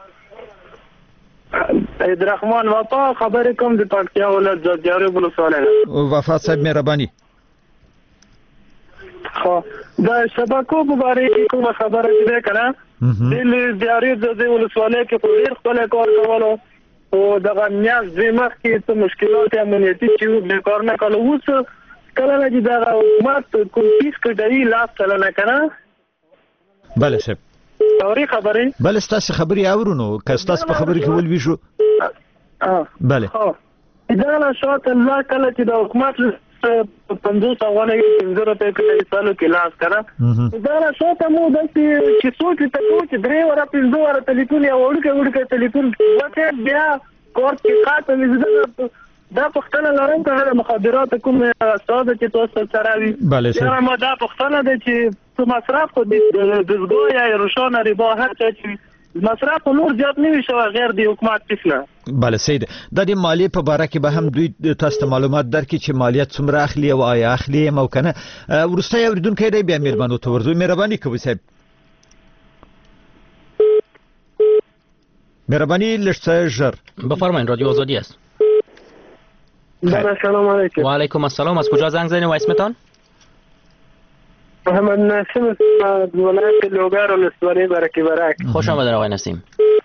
عبدالرحمن وفا خبر کوم د پکتیا ولایت زادیاری ولسوالۍ. وفا صاحب مهرباني. خب د شبکو په باره کې کومه خبره ده کنه د دیاري د ولسوالۍ کې په ډیر خپل کار کولو او دغه نیاز زمخ کې څه مشکلات امنیتي چې د کار نه کولو اوس کله چې دغه حکومت کوم پیس کړی لاس چلا نه کنه. بله صاحب اوري خبرې بله ستاسو خبرې اورونو که ستاسو په خبرې کې ولوي شو. بله دا له شاته الله کله چې د حکومت پنځوس افغانۍ پنځه روپۍ کې سالو کې لاس کړه دا له شاته مو داسې چې سوچ ته کوم چې درې وره پنځه وره ټلیفون یا وړوکی وړوکی ټلیفون وکړ بیا کورس کې قاطه مې دا پښتنه لرم که د مخابرات کوم استاد چې تاسو سره وي یا ما دا پښتنه ده چې څه مصرف خو د دزګو یا روشانه ربا هر څه چې مصرف نور زیات نه وي شو غیر د حکومت پیسنه. بله سید د دې مالیې په باره کې به هم دوی تاسو ته معلومات درکړي چې مالیات څومره اخلي او آیا اخلي او کنه. وروسته اوریدونکي دی بیا مهربانو ته ورځو مهرباني کوئ صاحب مهرباني لږ ژر بفرمایید رادیو آزادی است. سلام علیکم. و علیکم السلام. از کجا زنگ زدین و اسمتان؟ محمد نسیم از ولایت لوگر ولسوالی برکی برک. خوش آمدید آقای نسیم.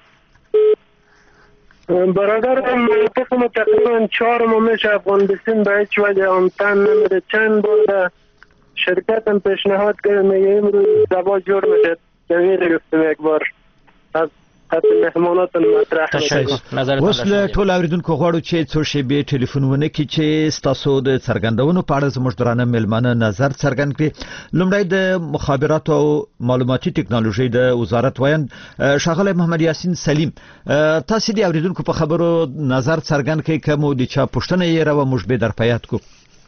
برادرم منطقه تقریبا چهار ماه میشه افغان بسیم به هیچ وجه آمتن نمیده. چند بار شرکتم پیشنهاد کرد میگه امروز زبا جور میشه جمعیل گفتم یک بار از مهمانات مطرح کړي. اوس له ټول اوریدونکو غواړو چې څو شیبې ټلیفون ونه کړي چې ستاسو د څرګندونو په اړه زموږ درانه مېلمانه نظر څرګند کړي. لومړی د مخابراتو او معلوماتي ټکنالوژي د وزارت وایند ښاغلی محمد یاسین سلیم تاسو د اوریدونکو په خبرو نظر څرګند کړئ که مو د چا پوښتنه یې را و موږ به در پیاد کو.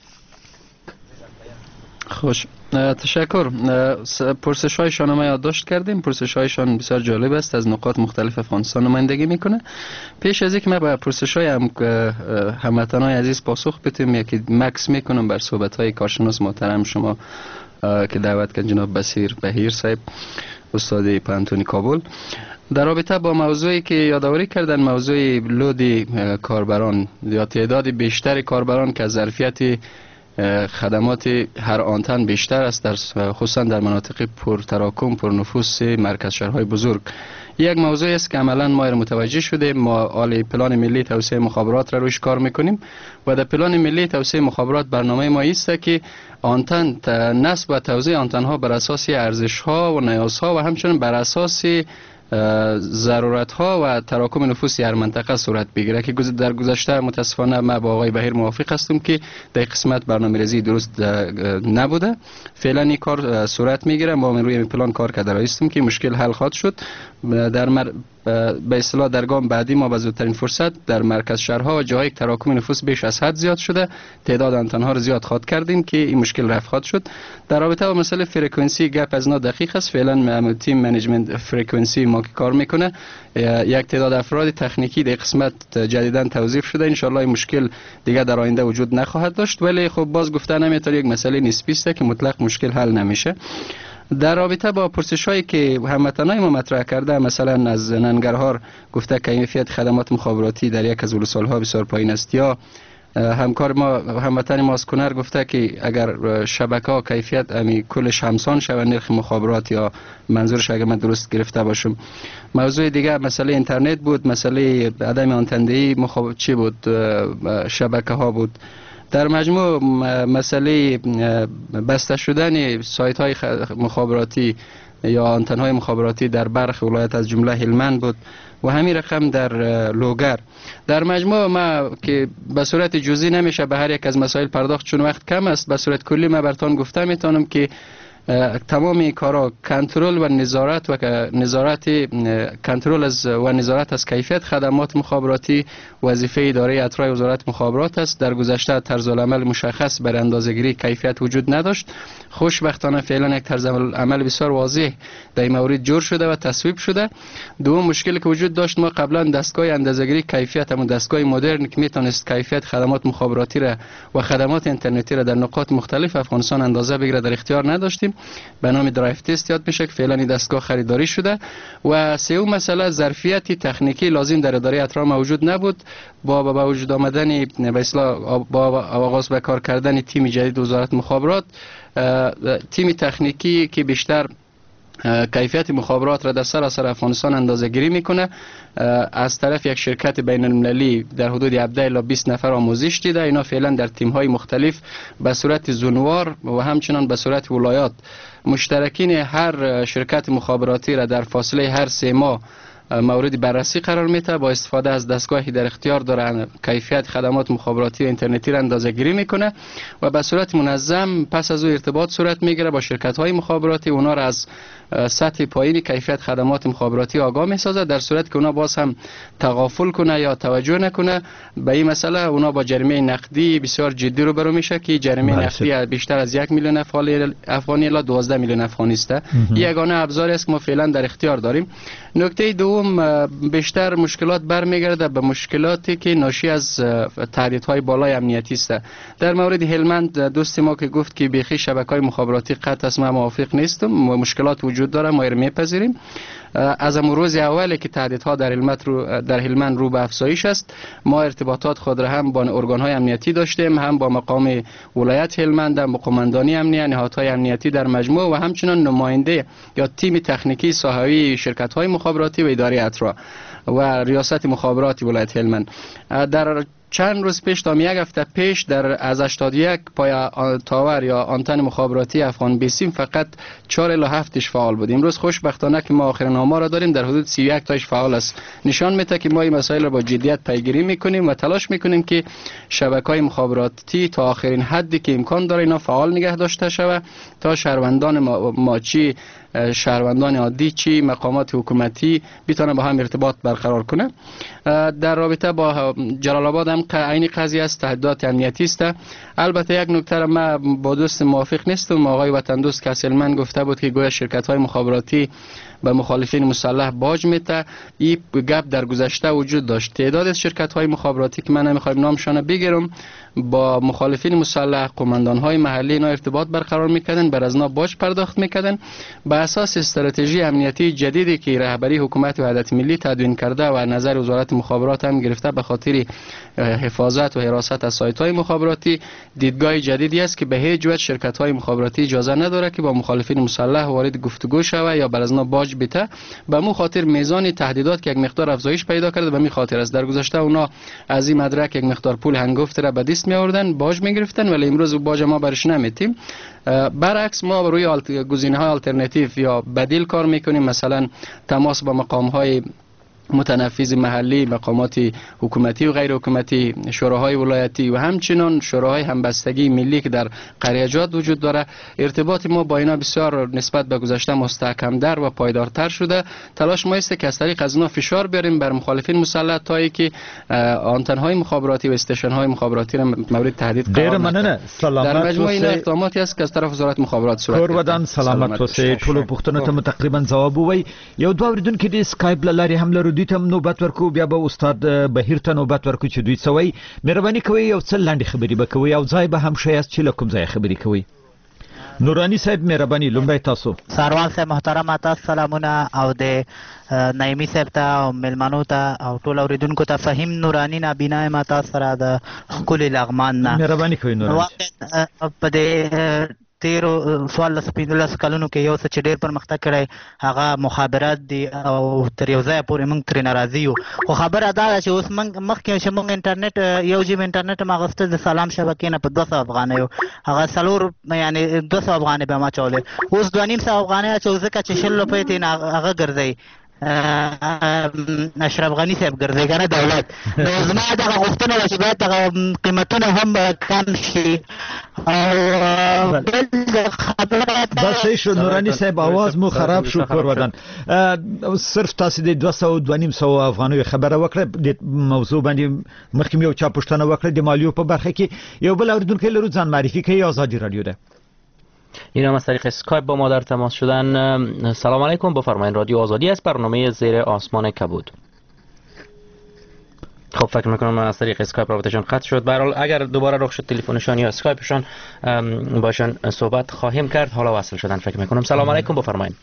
خوش تشکر. پرسش هایشان ما یادداشت کردیم. پرسش هایشان بسیار جالب است، از نقاط مختلف افغانستان نمایندگی میکنه. پیش از اینکه ما به پرسش های هم هموطنان عزیز پاسخ بدیم یکی مکس میکنم بر صحبت های کارشناس محترم شما که دعوت کردن جناب بصیر بهیر صاحب استاد پانتونی کابل در رابطه با موضوعی که یادآوری کردن، موضوع لود کاربران یا تعداد بیشتر کاربران که ظرفیت خدمات هر آنتن بیشتر است در خصوصا در مناطق پرتراکم پرنفوس مرکز شهرهای بزرگ. یک موضوع است که عملا ما متوجه شده. ما آل پلان ملی توسعه مخابرات را روش کار میکنیم و در پلان ملی توسعه مخابرات برنامه ما است که آنتن نصب و توزیع آنتن ها بر اساس ارزش ها و نیاز ها و همچنین بر اساس ضرورت ها و تراکم نفوس هر منطقه صورت بگیره که در گذشته متاسفانه ما با آقای بهیر موافق هستم که در قسمت برنامه‌ریزی درست نبوده. فعلا این کار صورت میگیره. ما روی این پلان کار کرده هستیم که مشکل حل خواهد شد. در مر... به اصطلاح در گام بعدی ما به زودترین فرصت در مرکز شهرها و جاهای تراکم نفوس بیش از حد زیاد شده تعداد آنتن‌ها رو زیاد خواهد کردیم که این مشکل رفع خواهد شد. در رابطه با مسئله فرکانسی گپ از نا دقیق است. فعلا تیم منیجمنت فرکانسی ما که کار میکنه یک تعداد افراد تکنیکی در قسمت جدیداً توظیف شده. ان شاء الله این مشکل دیگه در آینده وجود نخواهد داشت، ولی خب باز گفتن نمیتونه یک مسئله نسبی است که مطلق مشکل حل نمیشه. در رابطه با پرسش هایی که هموطنان ما مطرح کرده، مثلا از ننگرهار گفته کیفیت خدمات مخابراتی در یک از ولسوالی‌ها بسیار پایین است، یا همکار ما هموطن ما از کنر گفته که اگر شبکه ها کیفیت امی کلش همسان شود نرخ مخابرات، یا منظورش اگر من درست گرفته باشم. موضوع دیگه مسئله اینترنت بود، مسئله عدم آنتندهی مخابرات چی بود، شبکه ها بود. در مجموع مسئله بسته شدن سایت های مخابراتی یا آنتن های مخابراتی در برخی ولایت از جمله هلمند بود و همین رقم در لوگر. در مجموع ما که به صورت جزئی نمیشه به هر یک از مسائل پرداخت چون وقت کم است، به صورت کلی ما براتون گفته میتونم که تمام کارا کنترل و نظارت و نظارت کنترل از و نظارت از کیفیت خدمات مخابراتی وظیفه اداره اطراع وزارت مخابرات است. در گذشته طرز العمل مشخص بر اندازه‌گیری کیفیت وجود نداشت. خوشبختانه فعلا یک طرز عمل بسیار واضح در این مورد جور شده و تصویب شده. دوم مشکلی که وجود داشت، ما قبلا دستگاه اندازه‌گیری کیفیت همون دستگاه مدرن که میتونست کیفیت خدمات مخابراتی را و خدمات اینترنتی را در نقاط مختلف افغانستان اندازه بگیره در اختیار نداشتیم. میکنیم به نام درایو تست یاد میشه که فعلا این دستگاه خریداری شده. و سوم مسئله ظرفیت تکنیکی لازم در اداره اطراف موجود نبود. با با وجود آمدن به اصطلاح با آغاز به کار کردن تیم جدید وزارت مخابرات، تیم تکنیکی که بیشتر کیفیت مخابرات را در سراسر افغانستان اندازه گیری میکنه، از طرف یک شرکت بین المللی در حدود هفده الی بیست نفر آموزش دیده. اینا فعلا در تیم های مختلف به صورت زونوار و همچنان به صورت ولایات مشترکین هر شرکت مخابراتی را در فاصله هر سه ماه مورد بررسی قرار میده. با استفاده از دستگاهی در اختیار دارن کیفیت خدمات مخابراتی و اینترنتی را اندازه گیری میکنه و به صورت منظم پس از او ارتباط صورت میگیره با شرکت های مخابراتی. اونا را از سطح پایین کیفیت خدمات مخابراتی آگاه میسازه. در صورت که اونا باز هم تغافل کنه یا توجه نکنه به این مسئله، اونا با جریمه نقدی بسیار جدی روبرو میشه که جریمه نقدی بیشتر از یک میلیون افغانی الی دوازده میلیون افغانی است. یگانه ابزاری است که ما فعلا در اختیار داریم. نکته دوم، بیشتر مشکلات برمیگرده به مشکلاتی که ناشی از تهدیدهای بالای امنیتی است. در مورد هلمند دوست ما که گفت که بیخی شبکه‌های مخابراتی قطع است، من موافق نیستم. مشکلات وجود داره، ما رو میپذیریم. از امروز اولی که تهدیدها در هلمند رو در هلمند رو به افزایش است، ما ارتباطات خود را هم با ارگان‌های امنیتی داشتیم، هم با مقام ولایت هلمند، هم با قماندانی امنیتی، نهادهای امنیتی در مجموع و همچنان نماینده یا تیم تکنیکی ساحوی شرکت‌های مخابراتی و اداره اطراف و ریاست مخابرات ولایت هلمند. در چند روز پیش تا یک هفته پیش در از هشتاد و یک پای تاور یا آنتن مخابراتی افغان بیسیم فقط چهار الی هفتش فعال بود. امروز خوشبختانه که ما آخرین آمار را داریم در حدود سی و یک تاش فعال است. نشان میده که ما این مسائل را با جدیت پیگیری میکنیم و تلاش میکنیم که شبکه‌های مخابراتی تا آخرین حدی که امکان داره اینا فعال نگه داشته شود تا شهروندان ماچی، شهروندان عادی چی، مقامات حکومتی بتونه با هم ارتباط برقرار کنه. در رابطه با جلال آباد هم عین قضیه است، تهدیدات امنیتی است. البته یک نکته را من با دوست موافق نیستم. آقای وطن دوست کسلمن گفته بود که گویا شرکت‌های مخابراتی به مخالفین مسلح باج میده. این گپ در گذشته وجود داشت. تعداد از شرکت‌های مخابراتی که من نمیخوایم نامشان بگیرم با مخالفین مسلح، قماندان‌های محلی اینا ارتباط برقرار میکردن، بر از اینا باج پرداخت میکردن. به اساس استراتژی امنیتی جدیدی که رهبری حکومت وحدت ملی تدوین کرده و نظر وزارت مخابرات هم گرفته به خاطر حفاظت و حراست از سایت‌های مخابراتی، دیدگاه جدیدی است که به هیچ وجه شرکت‌های مخابراتی اجازه نداره که با مخالفین مسلح وارد گفتگو شود یا بر از اینا باج بده. به مو خاطر میزان تهدیدات که یک مقدار افزایش پیدا کرده به می خاطر است. در گذشته اونا از این مدرک یک مقدار پول هنگفت را به دست می آوردن، باج می گرفتن، ولی امروز باج ما برش نمیتیم. برعکس ما روی گزینه‌های آلترناتیو یا بدیل کار میکنیم، مثلا تماس با مقام‌های متنفذ محلی، مقامات حکومتی و غیر حکومتی، شوراهای ولایتی و همچنین شوراهای همبستگی ملی که در قریه‌جات وجود داره. ارتباط ما با اینا بسیار نسبت به گذشته مستحکم‌تر و پایدارتر شده. تلاش ما است که از طریق از اینا فشار بیاریم بر مخالفین مسلح تا که آنتن‌های مخابراتی و استیشن‌های مخابراتی را مورد تهدید قرار ندهند. در مجموع این اقداماتی است که از طرف وزارت مخابرات صورت گرفته. ودان سلامت اوسئ. ټول پوښتنو ته تقریبا جواب وای. یو دوه اوریدونکو د اسکایپ لاري هم لرو دوی ته نوبت ورکو، بیا به استاد بهیر ته نوبت ورکو چې دوی سوي. مهرباني کوئ یو څه لاندې خبرې وکوي او ځای به هم شایست چې لکم ځای خبرې کوي. نورانی صاحب مهرباني لومړی تاسو. ساروال صاحب محترم، تاسو سلامونه او د نایمی صاحب ته او ملمنو ته او ټول اوریدونکو ته. فهیم نورانی نابینا ما تاسو سره د خپل لغمان نه. مهرباني کوئ نورانی. په دې تیرو سوال سپیدلس کلونو کې یو څه چې ډېر پرمختګ کړی هغه مخابرات دي او تر یو ځای پورې موږ ترې ناراضي یو. خو خبره دا ده چې اوس موږ مخکې چې موږ انټرنیټ یو جی بي انټرنیټ ما اخیستل د سلام شبکې نه په دوه سوه افغانیو، هغه څلور یعنې دوه سوه افغانۍ به ما اچولې. اوس دوه نیم سوه افغانۍ اچوو ځکه چې شل روپۍ ترې هغه ګرځوي اشرف غنی صاحب ګرځي کنه دولت. نو زما دغه غوښتنه وه چې باید دغه قیمتونه هم کم شي. بس صحیح شو نورانی صاحب، आवाज مو خراب شو کور ودان. صرف تاسو د دوه سوه دوه نیم سوه افغانیو خبره وکړه د موضوع باندې. مخکې یو چا پوښتنه وکړه د مالیو په برخه کې. یو بل اوریدونکی لرو ځان معرفي کوي. آزادی رادیو ده. این هم از طریق اسکایپ با ما در تماس شدن. سلام علیکم، بفرمایید. رادیو آزادی است، برنامه زیر آسمان کبود. خب فکر میکنم از طریق اسکایپ رابطهشان قطع شد. به هر حال اگر دوباره رخ شد تلفنشان یا اسکایپشان باشن صحبت خواهیم کرد. حالا وصل شدن فکر میکنم. سلام علیکم بفرمایید.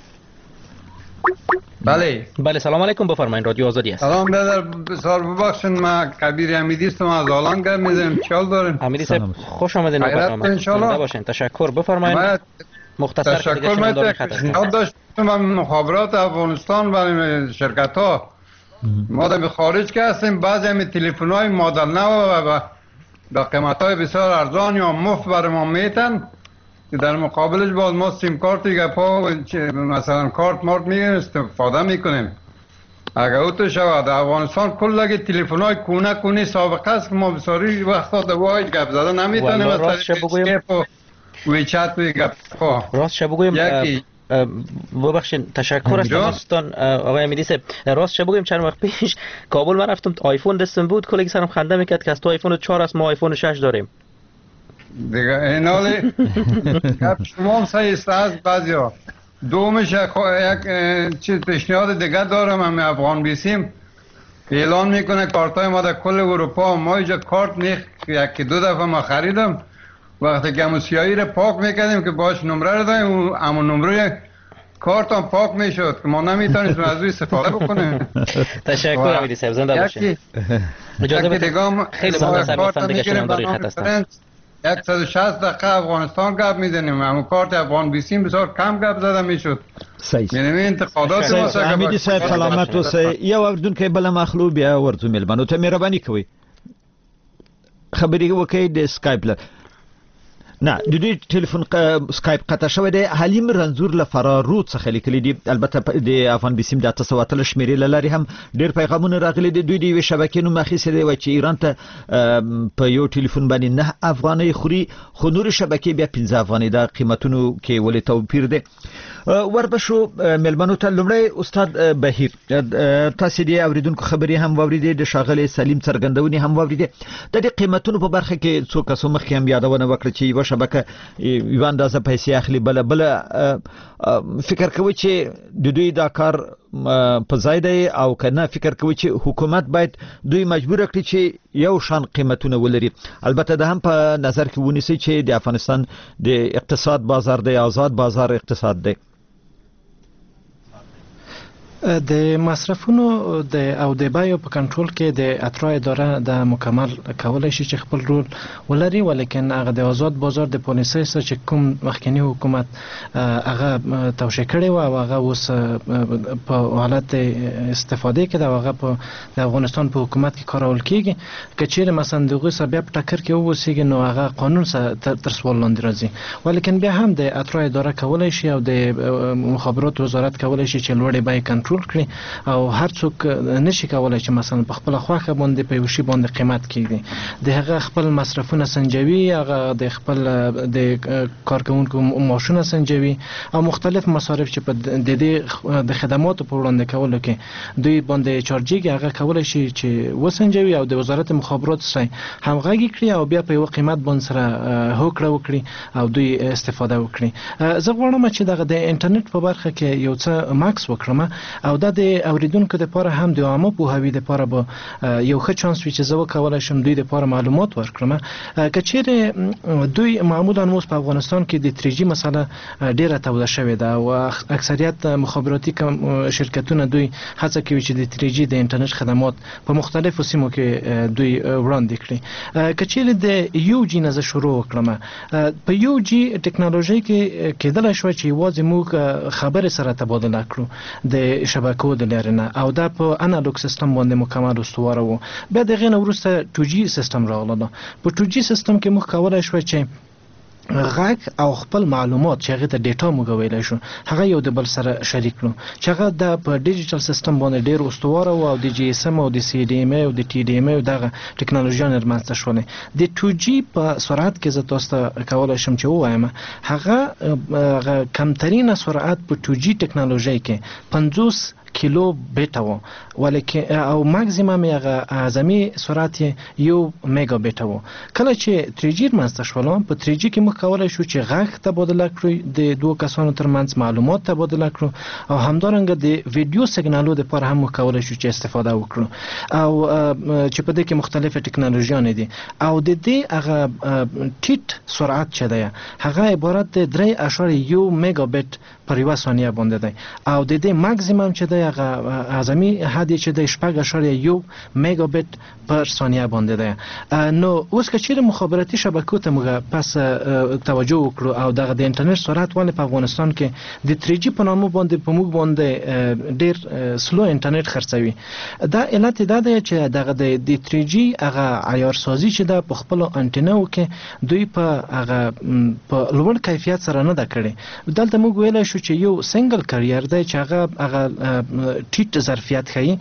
بله بله سلام علیکم بفرمایید. رادیو آزادی است. سلام برادر بسیار ببخشید ما کبیر امیدی هستم از آلان گپ میزنم. چال دارین امیدی صاحب خوش آمدین. ان شاء الله باشین. تشکر بفرمایید. مختصر تشکر. من پیشنهاد داشتم مخابرات افغانستان برای شرکت ها ما در خارج که هستیم بعضی همین تلفن های مدل نو و با قیمت های بسیار ارزان یا مفت برای ما میتن در مقابلش باز ما سیم کارت گپا مثلا کارت مارت میگیم استفاده میکنیم. اگر او تو شود افغانستان کلگی تلفن های کونه کونی سابقه است که ما بسیاری وقتا دوای گپ زده نمیتونیم از طریق ویچت و گپا. راست شب بگویم ببخشید تشکر از دوستان آقای امیدی صاحب. راست شب بگویم چند وقت پیش کابل من رفتم آیفون دستم بود کلی سرم خنده میکرد که از تو آیفون چهار است ما آیفون شش داریم دیگه این حالی گپ شما هم صحیح است از بعضیا. دومش یک چیز پیشنهاد دیگه دارم. هم افغان بیسیم اعلان میکنه کارت های ما در کل اروپا. ما اینجا کارت میخ یکی دو دفعه ما خریدم وقتی که همون سیاهی رو پاک میکردیم که باش نمره رو داریم همون نمره کارت هم پاک میشد که ما نمیتونیم از روی استفاده بکنیم. تشکر امیدی صاحب زنده باشین. اجازه بدید خیلی مختصر لطفاً دیگه شما داری خط هستن. صد و شصت دقیقه افغانستان گپ میزنیم. همون کارت افغان بیسیم بسیار کم گپ زده میشد. صحیح. یعنی انتقادات ما سره امیدی صاحب سلامت اوسئ. یو اوردونکو بل مخلوب یا ورته ملمنو ته مهرباني کوي. خبرې وکړئ د اسکایپ له نه د دوی ټلیفون سکایپ قطع شوی دی. حلیم رنځور له فرارود څخه لیکلي دي. البته د افغان بیسیم د اته سوه اتلس شمېرې له لارې هم ډېر پیغامونه راغلي دي. دوی د یوې شبکې نوم اخیستی دی وایي چې ایران ته په یو ټلیفون باندې نه افغانۍ خوري خو نورې شبکې بیا پنځه افغانۍ. دا قیمتونو کې ولې توپیر دی. وربشو ملمنو ته لومړی استاد بهیر تاسو دې اوریدونکو خبرې هم واوریدې د ښاغلي سلیم څرګندونې هم واوریدې. د دې قیمتونو په برخه کې څو کسو مخکې هم یادونه وکړه چې یوه شبکه یوه اندازه پیسې اخلي بله بله فکر کوي چې د دوی دا کار په ځای دی او که نه فکر کوي چې حکومت باید دوی مجبور کړي چې یو شان قیمتونه ولري. البته دا هم په نظر کې ونیسي چې د افغانستان د اقتصاد بازار دی آزاد بازار اقتصاد دی. د مصرفونو د او د بیو په کنټرول کې د اترا اداره د مکمل کولای شي چې خپل رول ولري ولیکن هغه د آزاد بازار د پالیسۍ سره چې کوم مخکنی حکومت هغه توشیح کړی و او هغه اوس په حالت استفاده کې دا هغه په د افغانستان په حکومت کې کارول کیږي. که چیرې مثلا دغه سره بیا په ټکر کې ووسیږي نو هغه قانون سره تر سوال لاندې راځي. ولیکن بیا هم د اترا اداره کولای شي او د مخابرات وزارت کولای شي چې لوړې بیې کنټرول کړي او هر څوک نشي کولای چې مثلا په خپل خواخه باندې په یوشي باندې قیمت کړي. د هغه خپل مصرفونه سنجوي هغه د خپل د کارکونکو معاشونه سنجوي او مختلف مصارف چې په د دې د خدماتو په وړاندې کولو کې دوی باندې چارجيږي هغه کولای شي چې وسنجوي او د وزارت مخابرات سره همغږي کړي او بیا په یو قیمت باندې سره هوکړه وکړي او دوی استفاده وکړي. زه غواړم چې دغه د انټرنیټ په برخه کې یو څه ماکس وکړم او دا د اوریدونکو لپاره هم د عامه پوهاوي لپاره به یو ښه چانس وي چې زه وکولای شم دوی لپاره معلومات ورکړم. که چیرې دوی معمولا اوس په افغانستان کې د تری جی مسله ډیره توده شوې ده او اکثریت مخابراتي شرکتونه دوی هڅه کوي چې د تری جی د انټرنیټ خدمات په مختلفو سیمو کې دوی وړاندې کړي. که چیرې د یو جی نه شروع وکړم په یو جی ټکنالوژي کې کېدلی شوی چې یوازې موږ خبرې سره تبادله کړو د شبکو د لارې نه او دا په انالوګ سیستم باندې مکمل استواره و. بیا دغه نه وروسته ټو جی سیستم راغله. په ټو جی سیستم کې موږ کولای شو چې غږ او خپل معلومات چې هغه ته ډیټا موږ ویلای شو هغه یو د بل سره شریک کړو چې هغه د په ډیجیټل سیستم باندې ډیر استواره او د جی اس ام او د سی ډی ام او د ټی ډی ام او دغه ټکنالوژي نرمانځته شولې. د ټو جی په سرعت کې زه تاسو ته کولای شم چې وایم هغه کمترینه سرعت په ټو جی ټکنالوژي کې پنځوس کیلو بیت و ولیکن او ماکسیمم هغه اعظمي سرعت یو میگا بیت و کله چې تری جی منځته شول په تری جی کې موږ کولای شو چې غږ تبادله کړو د دوه کسانو ترمنځ معلومات تبادله کړو او همدارنګه د ویډیو سیګنالو لپاره هم کولای شو چې استفاده وکړو او چې په دې کې مختلفه ټکنالوژيان دي او د دې هغه ټیټ سرعت چې دی هغه عبارت د درې اعشاریه یو میگا بیت پر یو ثانیه باندې دی او د دې ماکسیمم چې دی هغه اعظمي حد چې دی شپږ اعشاریه یو میگا بیت پر ثانیه باندې دی. نو اوس که چیرې مخابراتي شبکو ته موږ پس توجه وکړو او دغه د انټرنیټ سرعت ولې په افغانستان کې د تری جی په نامه باندې په موږ باندې ډیر سلو انټرنیټ خرڅوي دا علت دا دی چې دغه د تری جی هغه عیارسازي چې د په خپل انټینو کې دوی په هغه په لوړ کیفیت سره نه دا کړي. دلته موږ ویلای شو چې یو سنگل کاریر دی چې هغه هغه ټیټ ظرفیت کوي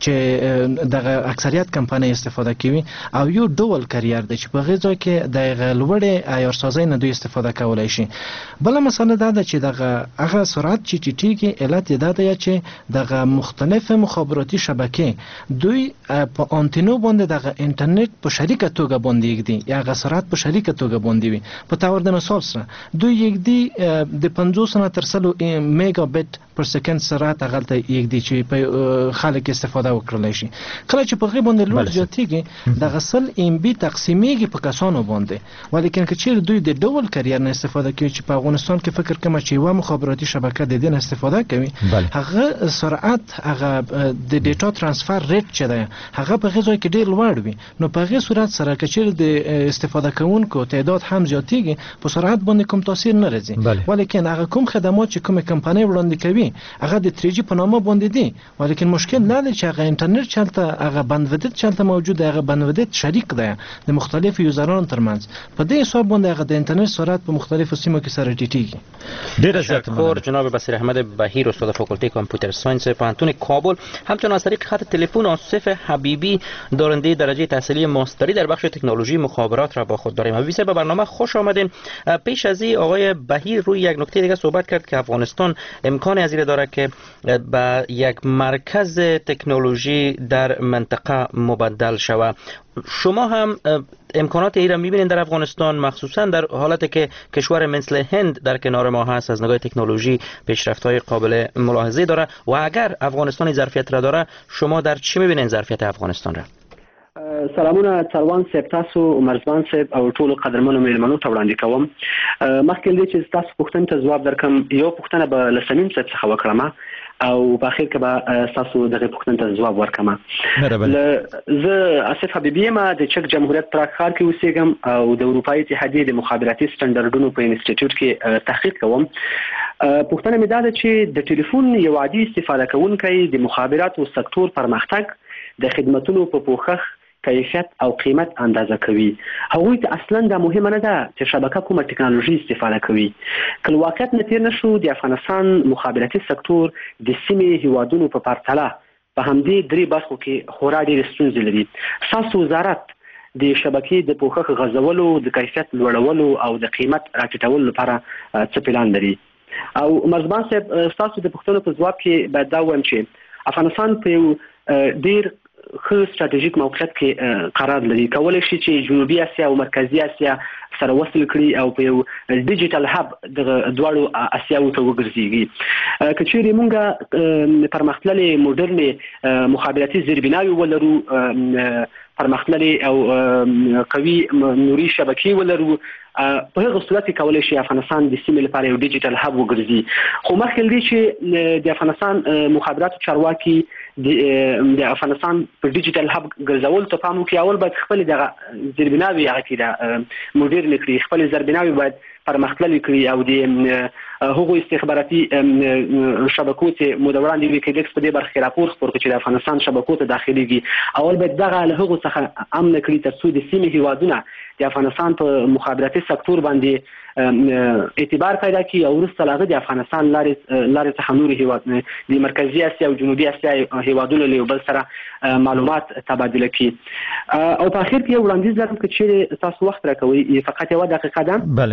چې دغه اکثریت کمپنۍ استفاده کوي او یو ډول کاریر دی چې په غوږ کې د لوړې عیارسازي نه دوی استفاده کولای شي. بل مسله دا ده چې دغه هغه سرعت چې ټیټیږي علت دا دی چې دغه مختلف مخابراتي شبکې دوی په انټینو باندې دغه انټرنیټ په شریکه توګه باندې یګدي یا هغه سرعت په شریکه توګه باندې وي. په تور د مثال سره دوی یګدي د پنځوس نه تر سلو میگا بیت پر سکند سرعت هغه ته یګدي چې په خلک استفاده وکړلی شي. کله چې په غي باندې لوړ زیاتیږي د غسل ام بي تقسیمیږي په کسانو باندې ولیکن که چیرې دوی د ډول کاریر نه استفاده کوي چې په افغانستان کې فکر کوم چې یو مخابراتي شبکه د دې نه استفاده کوي هغه سرعت هغه د ډیټا ترانسفر ریټ چې دی هغه په غي کې ډیر لوړ وي. نو په غي صورت سره که چیرې د استفاده کوونکو تعداد هم زیاتیږي په سرعت باندې کوم تاثیر نه راځي ولیکن هغه کوم خدمات چې کوم کمپنۍ وړاندې کوي هغه د تری جی په نامه باندې دي ولیکن مشکل نه دی چې هغه انټرنیټ چلته هغه بندودیت چلته موجود هغه بندودیت شریک دی د مختلفو یوزرانو ترمنځ په دې حساب باندې هغه د انټرنیټ سرعت په مختلفو سیمو کې سره ټیټیږي. ډیر زیات مننه جناب بصیر احمد بهیر استاد فاکولته کامپیوتر ساینس پوهنتون کابل همچنین از طریق خط تلفن آصف حبیبی دارنده درجه تحصیلی ماستری در بخش تکنولوژی مخابرات را با خود داریم. ویسه به برنامه خوش آمدین. پیش از این آقای بهیر روی یک نکته دیگه صحبت کرد که افغانستان امکان از این داره که به یک مرکز تکنولوژی در منطقه مبدل شود. شما هم امکانات این را میبینید در افغانستان مخصوصا در حالتی که کشور مثل هند در کنار ما هست از نگاه تکنولوژی پیشرفت‌های قابل ملاحظه داره و اگر افغانستان ظرفیت را داره شما در چی میبینید ظرفیت افغانستان را؟ سلامونه څروان صاحب تاسو عمرزمان صاحب او ټول قدرمنو میلمنو ته وړاندې کوم. مخکې دې چې تاسو پوښتنې ته ځواب درکم یو پوښتنه به لسمین صاحب څخه وکړم او په اخر کې به تاسو دغه پوښتنې ته ځواب ورکړم. زه آصف حبیبی ما د چک جمهوریت پراخ ښار کې اوسېږم او د اروپایي اتحادیې د مخابراتي سټنډرډونو په انسټیټیوټ کې تحقیق کوم. پوښتنه مې دا ده چې د ټلیفون یو عادي استفاده کوونکی د مخابراتو سکتور پرمختګ د خدماتونو په پوښښ کیفیت او قیمت اندازه کوي. هغوی ته اصلا دا مهمه نه ده چې شبکه کومه ټکنالوژي استفاده کوي. کله واقعیت نه تیر نشو د افغانستان مخابراتي سکتور د سیمې هیوادونو په پرتله په همدې درې برخو کې خورا ډېرې ستونزې لري. ستاسو وزارت د شبکې د پوښښ غځولو د کیفیت لوړولو او د قیمت راټیټولو لپاره څه پلان لري؟ او مرزبان صاحب ستاسو د پوښتنو په ځواب کې باید دا ووایم چې افغانستان په یو ډېر ښه ستراتیژیک موقعیت کې قرار لري. کولی شي چې جنوبي اسیا او مرکزی اسیا سره وصل کړي او په یو ډیجیټل هب د دواړو اسیاو ته وګرځيږي. که چیرې موږ پرمختللې موډرنې مخابراتي زیربناوې ولرو پرمختللې او قوي نوري شبکې ولرو په هغه صورت کې کولی شي افغانستان د سیمې لپاره یو ډیجیټل هب وګرځي. خو مخکې دی چې د افغانستان مخابراتو چارواکي د افغانستان په ډیجیټل هب ګرځول ته پام وکړي. اول باید خپل دغه زیربناوې هغه کې موډرن کړي، خپل زیربناوې باید پرمختللې کړي او د هغو استخباراتي شبکو ته مدوران دی ویکیلیکس په دې برخه کې راپور خپور کړي چې د افغانستان شبکو ته داخليږي. اول باید دغه له هغو څخه امن کړي ترڅو د سیمې هیوادونه د افغانستان په مخابراتي سکتور باندې اعتبار پیدا کړي او وروسته له هغه د افغانستان لارې لارې څخه نورې هیوادونه د مرکزي اسیا او جنوبي اسیا هیوادونه له یو بل سره معلومات تبادله کړي. او په اخر کې یو وړاندیز لرم که چیرې تاسو وخت راکوئ فقط یوه دقیقه ده. بله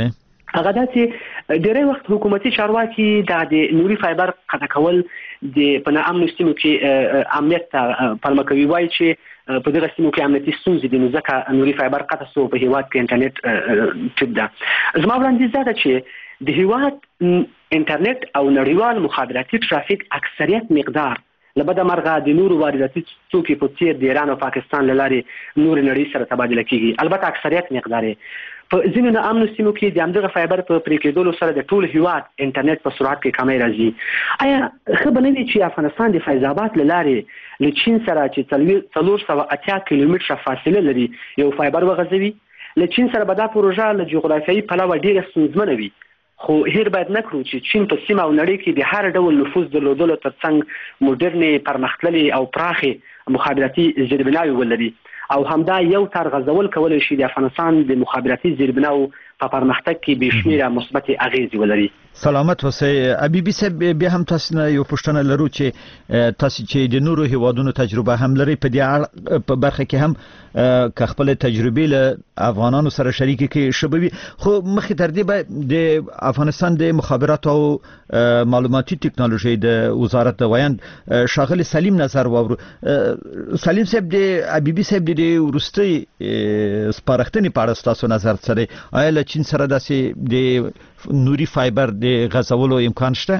هغه دا چې ډېری وخت حکومتي چارواکي د نوري فایبر قطع کول د په ناامنو سیمو کې امنیت ته پلمه کوي، وایي چې په دغه سیمو کې امنیتي ستونزې دي، نو ځکه نوري فایبر قطع سو په هیواد کې انټرنیټ ټیټ ده. زما وړاندیز دا ده چې د هیواد انټرنیټ او نړیوال مخابراتي ټرافیک اکثریت مقدار لبدا مرغه د نورو وارداتي توکي په څیر د ایران او پاکستان له لارې نور نړۍ سره تبادله کیږي. البته اکثریت مقدار په ځینو ناامنو سیمو کې د همدغه فایبر په پرې کېدلو سره د ټول هیواد انټرنیټ په سرعت کې کمی راځي. آیا ښه به نه وي چې افغانستان د فیض آباد له لارې له چین سره چې څلور سوه اتیا کیلومتره فاصله لري یو فایبر وغځوي؟ له چین سره به دا پروژه له جغرافیایي پلوه ډېره ستونزمنه وي، خو هیر باید نه کړو چې چین په سیمه او نړۍ کې د هر ډول نفوذ درلودلو ترڅنګ موډرنې پرمختللې او پراخې مخابراتي زیربناوې ولري، او همدا یو تر غزول کولای شي د افغانستان د مخابراتي زیربناو په پرمختګ کې به شمیره مثبت اغیزې ولري. سلامت اوسئ. حبیبي صاحب بیا هم تاسو نه یو پوښتنه لرو چې تاسو چې د نورو هیوادونو تجربه هم لري په دې په برخه کې هم که خپل تجربې له افغانانو سره شریک کې شبوي، خو مخکې تر دې به د افغانستان د مخابرات او معلوماتي ټکنالوژي د وزارت د ویاند شاغلی سلیم نظر واورو. سلیم صاحب د حبیبي صاحب د ورستي سپارښتنې په اړه تاسو نظر سره آیا له چین سره داسې د نوري فایبر د غځولو امکان شته؟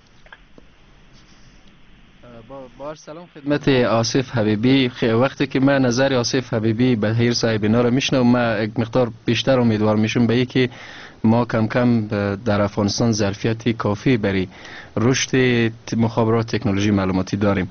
بار سلام خدمت آصف حبیبی. وقتی که من نظر آصف حبیبی بهیر صاحب اینا رو میشنم، من یک مقدار بیشتر امیدوار میشم به اینکه ما کم کم در افغانستان ظرفیت کافی برای رشد مخابرات تکنولوژی معلوماتی داریم.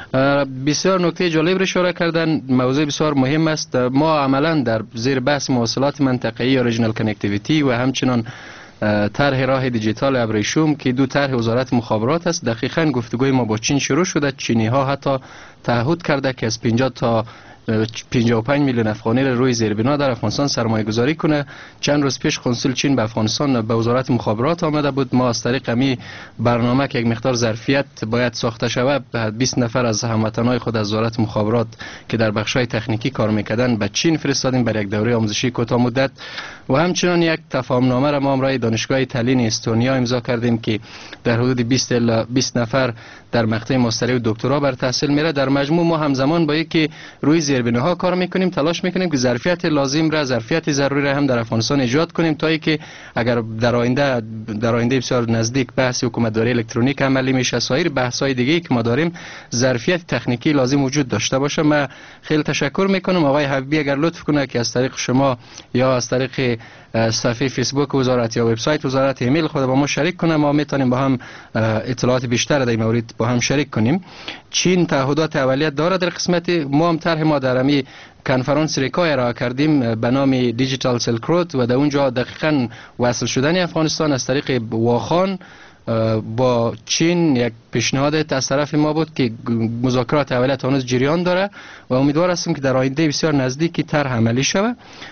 بسیار نکته جالب را اشاره کردن، موضوع بسیار مهم است. ما عملا در زیر بحث مواصلات منطقه‌ای یا ریجنال کانکتیویتی و همچنان طرح راه دیجیتال ابریشم که دو طرح وزارت مخابرات است، دقیقاً گفتگوی ما با چین شروع شده. چینی ها حتی تعهد کرده که از پنجاه تا پنجاه و پنج میلیون افغانی را روی زیربنا در افغانستان سرمایه گذاری کنه. چند روز پیش کنسول چین به افغانستان به وزارت مخابرات آمده بود. ما از طریق امی برنامه که یک مقدار ظرفیت باید ساخته شود، بیست نفر از هموطنان خود از وزارت مخابرات که در بخش‌های تکنیکی کار میکردن به چین فرستادیم برای یک دوره آموزشی کوتاه مدت. و همچنین یک تفاهمنامه را ما امروز دانشگاه تالین استونیا امضا کردیم که در حدود بیست الی بیست نفر در مقطع ماستری و دکترا بر تحصیل میره. در مجموع ما همزمان با اینکه روی زیربناها کار میکنیم، تلاش میکنیم که ظرفیت لازم را، ظرفیت ضروری را هم در افغانستان ایجاد کنیم تا اینکه اگر در آینده در آینده بسیار نزدیک بحث حکومتداری الکترونیک عملی میشه، سایر بحث‌های دیگه که ما داریم، ظرفیت تکنیکی لازم وجود داشته باشه. من خیلی تشکر میکنم آقای حبیبی اگر لطف کنه که از طریق شما یا از طریق صفحه فیسبوک وزارت یا وبسایت وزارت ایمیل خود با ما شریک کنه، ما میتونیم با هم اطلاعات بیشتر در این مورد با هم شریک کنیم. چین تعهدات اولیت داره در قسمت ما، هم طرح ما در امی کنفرانس ریکای را کردیم به نام دیجیتال سیلک رود و در اونجا دقیقاً وصل شدن افغانستان از طریق واخان با چین یک پیشنهاد از طرف ما بود که مذاکرات اولیت هنوز جریان داره و امیدوار هستم که در آینده بسیار نزدیکی طرح عملی شود.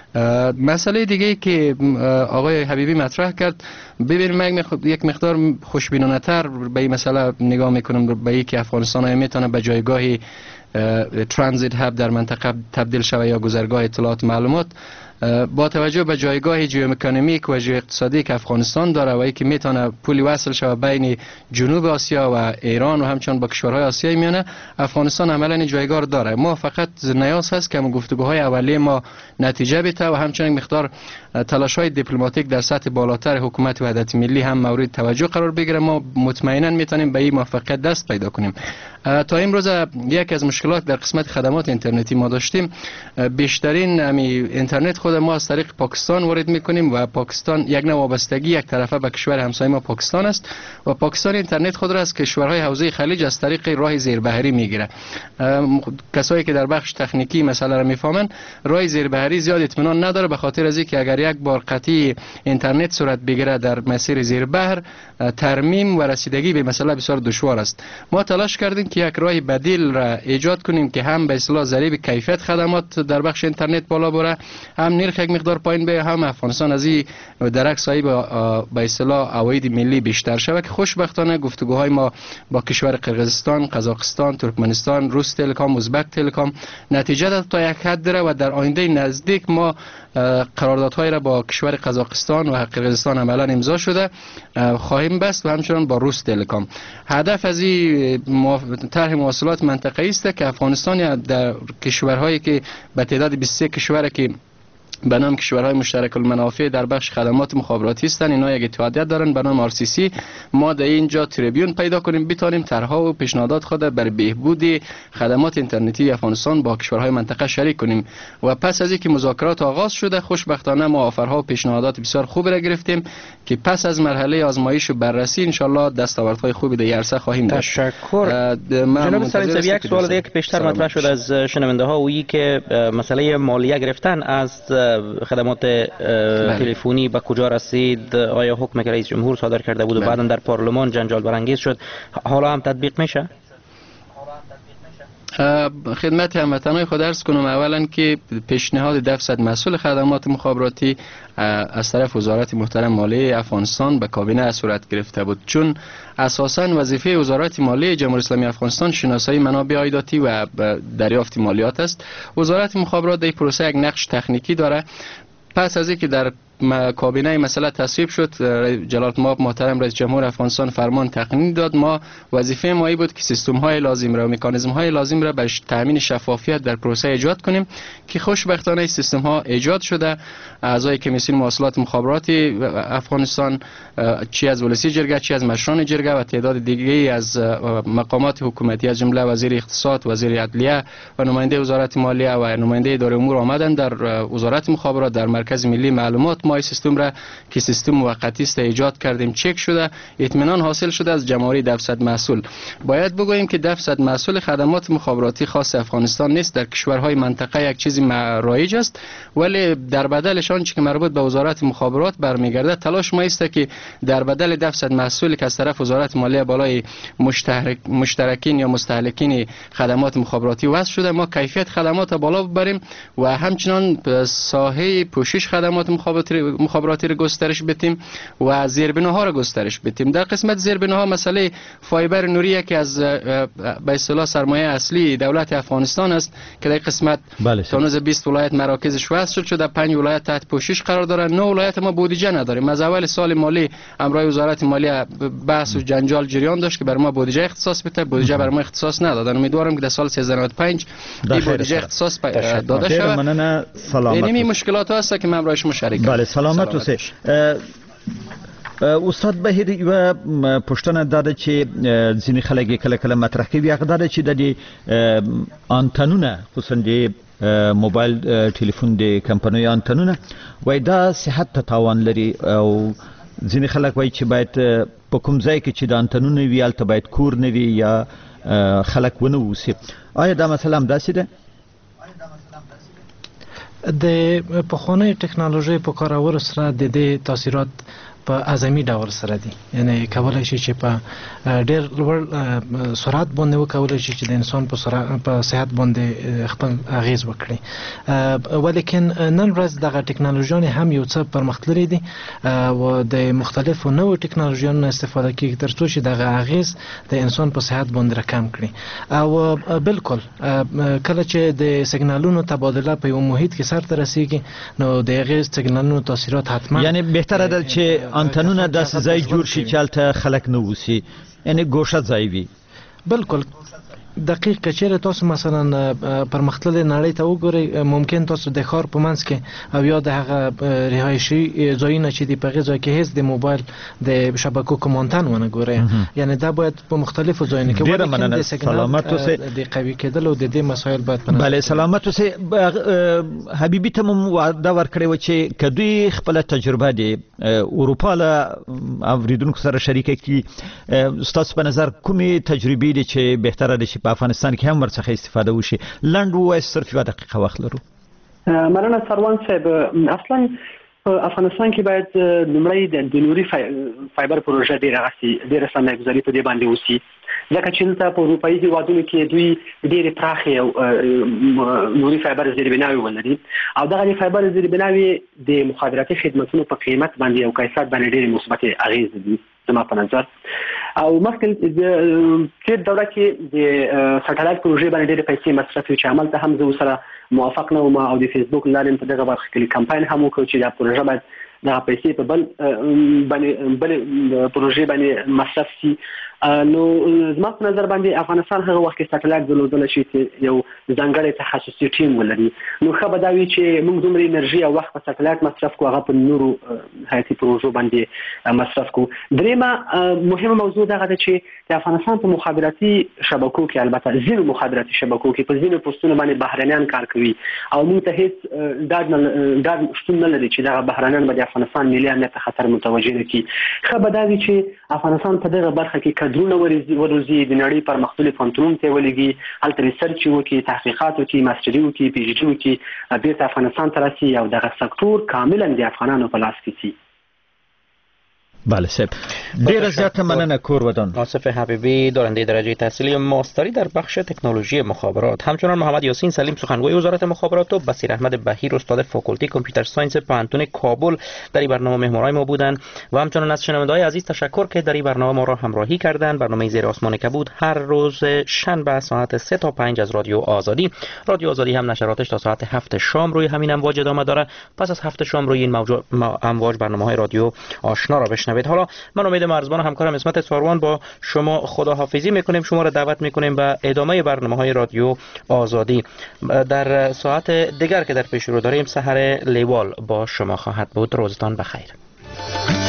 مسئله دیگه که آقای حبیبی مطرح کرد، ببینیم من یک مقدار خوشبینانه تر به این مسئله نگاه میکنم، به این که افغانستان های میتونه به جایگاهی ترانزیت هاب در منطقه تبدیل شود یا گذرگاه اطلاعات معلومات با توجه به جایگاه ژئواکونومیک و ژئواقتصادی که افغانستان داره و اینکه میتونه پلی وصل شود بین جنوب آسیا و ایران و همچنان با کشورهای آسیایی میانه، افغانستان عملا جایگاه داره. ما فقط نیاز هست که گفتگوهای اولیه ما نتیجه بده و همچنین مقدار تلاش‌های دیپلماتیک در سطح بالاتر حکومت وحدت ملی هم مورد توجه قرار بگیره. ما مطمئنا میتونیم به این موفقیت دست پیدا کنیم. تا امروز یک از مشکلات در قسمت خدمات اینترنتی ما داشتیم، بیشترین امی اینترنت خود ما از طریق پاکستان وارد میکنیم و پاکستان یک نوع وابستگی یک طرفه به کشور همسایه ما پاکستان است و پاکستان اینترنت خود را از کشورهای حوزه خلیج از طریق راه زیربحری میگیره. کسایی که در بخش تکنیکی مسئله را میفهمن، راه زیربحری زیاد اطمینان نداره به خاطر از اینکه اگر یک بار قطعی اینترنت صورت بگیره در مسیر زیربحر، ترمیم و رسیدگی به مسئله بسیار دشوار است. ما تلاش کردیم که یک راه بدیل را ایجاد کنیم که هم به اصطلاح ضریب کیفیت خدمات در بخش اینترنت بالا بره، هم نرخ یک مقدار پایین بیاید، هم افغانستان از این درک صاحب به اصطلاح عواید ملی بیشتر شود که خوشبختانه گفتگوهای ما با کشور قرقیزستان، قزاقستان، ترکمنستان، روس تلکام، ازبک تلکام نتیجه داد تا یک حد داره و در آینده نزدیک ما قراردادهای را با کشور قزاقستان و قرقیزستان عملا امضا شده خواهیم بست و همچنان با روس تلکام. هدف از این طرح مواصلات منطقه‌ای است که افغانستان در کشورهایی که به تعداد بیست و سه کشور که به نام کشورهای مشترک المنافع در بخش خدمات مخابراتی هستند، اینا یک اتحادیه دارن به نام آر سی سی، ما در اینجا تریبیون پیدا کنیم بتانیم طرح‌ها و پیشنهادات خود بر بهبود خدمات اینترنتی افغانستان با کشورهای منطقه شریک کنیم و پس از اینکه مذاکرات آغاز شده خوشبختانه ما آفرها و پیشنهادات بسیار خوب را گرفتیم که پس از مرحله آزمایش و بررسی ان شاء الله دستاوردهای خوبی در عرصه خواهیم داشت. تشکر. جناب سلیمی، یک سوال دیگه که پیشتر مطرح شد از شنونده ها و که مسئله مالیه گرفتن از خدمات تلفنی به کجا رسید؟ آیا حکم که رئیس جمهور صادر کرده بود و بعدا در پارلمان جنجال برانگیز شد حالا هم تطبیق میشه؟ خدمت هموطنان خود عرض کنم اولا که پیشنهاد دفع مسئول خدمات مخابراتی از طرف وزارت محترم مالیه افغانستان به کابینه صورت گرفته بود، چون اساساً وظیفه وزارت مالیه جمهوری اسلامی افغانستان شناسایی منابع عایداتی و دریافت مالیات است. وزارت مخابرات در پروسه یک نقش تکنیکی داره. پس از اینکه در کابینه مسئله تصویب شد، جلالت مآب محترم رئیس جمهور افغانستان فرمان تقنینی داد. ما وظیفه ما بود که سیستم های لازم را و مکانیزم های لازم را به تامین شفافیت در پروسه ایجاد کنیم که خوشبختانه این سیستم ها ایجاد شده. اعضای کمیسیون مواصلات مخابراتی افغانستان، چی از ولسی جرگه، چی از مشران جرگه و تعداد دیگری از مقامات حکومتی از جمله وزیر اقتصاد، وزیر عدلیه و نماینده وزارت مالیه و نماینده اداره امور آمدن در وزارت مخابرات در مرکز ملی معلومات ما سیستم را که سیستم موقتی است ایجاد کردیم چک شده، اطمینان حاصل شده از جمهوری دفع مسئول. باید بگوییم که دفع مسئول خدمات مخابراتی خاص افغانستان نیست، در کشورهای منطقه یک چیزی رایج است، ولی در بدلش آنچه که مربوط به وزارت مخابرات برمیگرده تلاش ما است که در بدل دفع مسئول که از طرف وزارت مالیه بالای مشترک مشترکین یا مستهلکین خدمات مخابراتی وضع شده، ما کیفیت خدمات بالا ببریم و همچنان ساحه پوشش خدمات مخابراتی مخابراتی را گسترش بدیم و زیربناها را گسترش بدیم. در قسمت زیربناها مسئله فایبر نوری که از به اصطلاح سرمایه اصلی دولت افغانستان است که در قسمت تونز بیست ولایت مراکزش وصل شد، در پنج ولایت تحت پوشش قرار دارند. نه ولایت ما بودجه نداریم. از اول سال مالی امرای وزارت مالیه بحث و جنجال جریان داشت که بر ما بودجه اختصاص بده، بودجه بر ما اختصاص ندادن. امیدوارم که در سال سیزده نود و پنج این بودجه اختصاص داده شود. این مشکلات هست که من برای شما شریک بله سلامت اوسه. استاد بهیر و پښتنه داده چې ځینې خلک کله کله مطرح کوي هغه داده چې د انتنونه خصوصا د موبایل ټلیفون د کمپنیو انتنونه وای دا صحت ته تاوان لري او ځینې خلک وای چې باید په کوم ځای کې چې د انتنونه وي هلته باید کور نه وي یا خلک ونه اوسي. آیا دا مثلا همداسې ده؟ د پخوانۍ ټکنالوژۍ په کارولو سره د دې تاثیرات په اعظمي ډول سره دي، یعنی کولای شي چې په ډېر لوړ سرعت باندې وکولای شي چې د انسان په سرعت په صحت باندې خپل اغیز وکړي. ولیکن نن ورځ دغه ټکنالوژیانې هم یو څه پرمختللي دي او د مختلفو نوو ټکنالوژیانو استفاده کیږي تر څو چې دغه اغیز د انسان په صحت باندې راکم کړي. او بالکل کله چې د سیګنالونو تبادله په یو محیط کې سرته رسیږي نو د اغیز سیګنالونو تاثیرات حتما یعنی بهتره ده چې انتنونه داسې ځای جوړ شي چې هلته خلک نه اوسي، یعنی ګوشه ځای وي. بالکل دقیق کچره تاسو مثلا پرمختللې نړۍ ته وګورئ، ممکن تاسو د ښار په منځ کې او یا د هغه رهایشي ځایونه چې د پغې ځای کې هیڅ د موبایل د شبکو کومانتن ونه ګورئ، یعنی دا باید په مختلفو ځایونو کې ډېره مننه. سلامت اوسئ. د قوي کېدل او د دې مسایل باید په بله سلامت اوسئ. حبیبي ته مو وعده ورکړې وه چې که دوی خپله تجربه د اروپا له اورېدونکو سره شریکه کړي، ستاسو په نظر کومې تجربې دي چې بهتره ده چې په افغانستان کې هم ورڅخه استفاده وشي؟ لنډ ووایاست، صرف یوه دقیقه وخت لرو. مننه سروان صاحب. اصلا په افغانستان کې باید لومړی د نوري فایبر پروژه ډیره غسي ډیره سمه گزاري په دې باندې وسی ځکه چې نن په اروپایي هیوادونو کې دوی ډیره پراخه نوري فایبر زیربناوي ولري او دغه فایبر زیربناوي د مخابراتي خدماتو په قیمت باندې او کیفیت باندې ډیره مثبت اغیز دي زما په نظر او مخکې د تیر دوره کې د سټلایټ پروژې باندې ډېر پیسې مصرف چې عمل ته هم زه سره موافق نه وم او د فیسبوک لاندې په دغه برخه کې کمپاین هم وکړ چې دا پروژه باید دا پیسې په بل باندې بل پروژې باندې مصرف شي نو زما په نظر باندې افغانستان هغه وخت کې سټلایټ درلودل شي چې یو ځانګړی تخصصي ټیم ولري نو خو به دا وی چې موږ دومره انرژي او وخت په سټلایټ مصرف کوو هغه په نورو حیاتي پروژو باندې مصرف کوو دریمه مهمه موضوع دا ده چې د افغانستان په مخابراتي شبکو کې البته ځینو مخابراتي شبکو کې په ځینو پوسټونو باندې بهرنیان کار کوي او موږ ته هیڅ ډاډ نه ډاډ شتون نه لري چې دا بهرنیان به د افغانستان ملي امنیت خطر متوجه نه کړي خو به دا وی چې افغانستان په دغه برخه کې کډرونه ورزي د نړۍ پر مختلف فنتونو ته ولګي هلته ریسرچ وکړي تحقیقات وکړي ماستري وکړي پی ایچ ډي وکړي بیرته افغانستان ته راسي او دغه سکتور کاملا د افغانانو په لاس کې شي بله سب ډیر زیاته مننه کورودان آصف حبیبی دارنده درجه تحصیلی ماستری در بخش تکنولوژی مخابرات همچنان محمد یاسین سلیم سخنگوی وزارت مخابرات و بصیر احمد بهیر استاد فاکولته کامپیوتر ساینس پانتون کابل در این برنامه مهمانای ما بودند و همچنان از شنونده‌های عزیز تشکر که در این برنامه ما را همراهی کردند برنامه زیر آسمان کبود هر روز شنبه ساعت سه تا پنج از رادیو آزادی رادیو آزادی هم نشراتش تا ساعت هفت شام روی همین امواج ادامه داره پس از هفت شام روی این امواج برنامه‌های رادیو آشنا را بشنوید حالا من امید مرزبان و همکارم اسمت ساروان با شما خداحافظی میکنیم شما را دعوت میکنیم به ادامه برنامه‌های رادیو آزادی در ساعت دیگر که در پیش رو داریم سحر لیوال با شما خواهد بود روزتان بخیر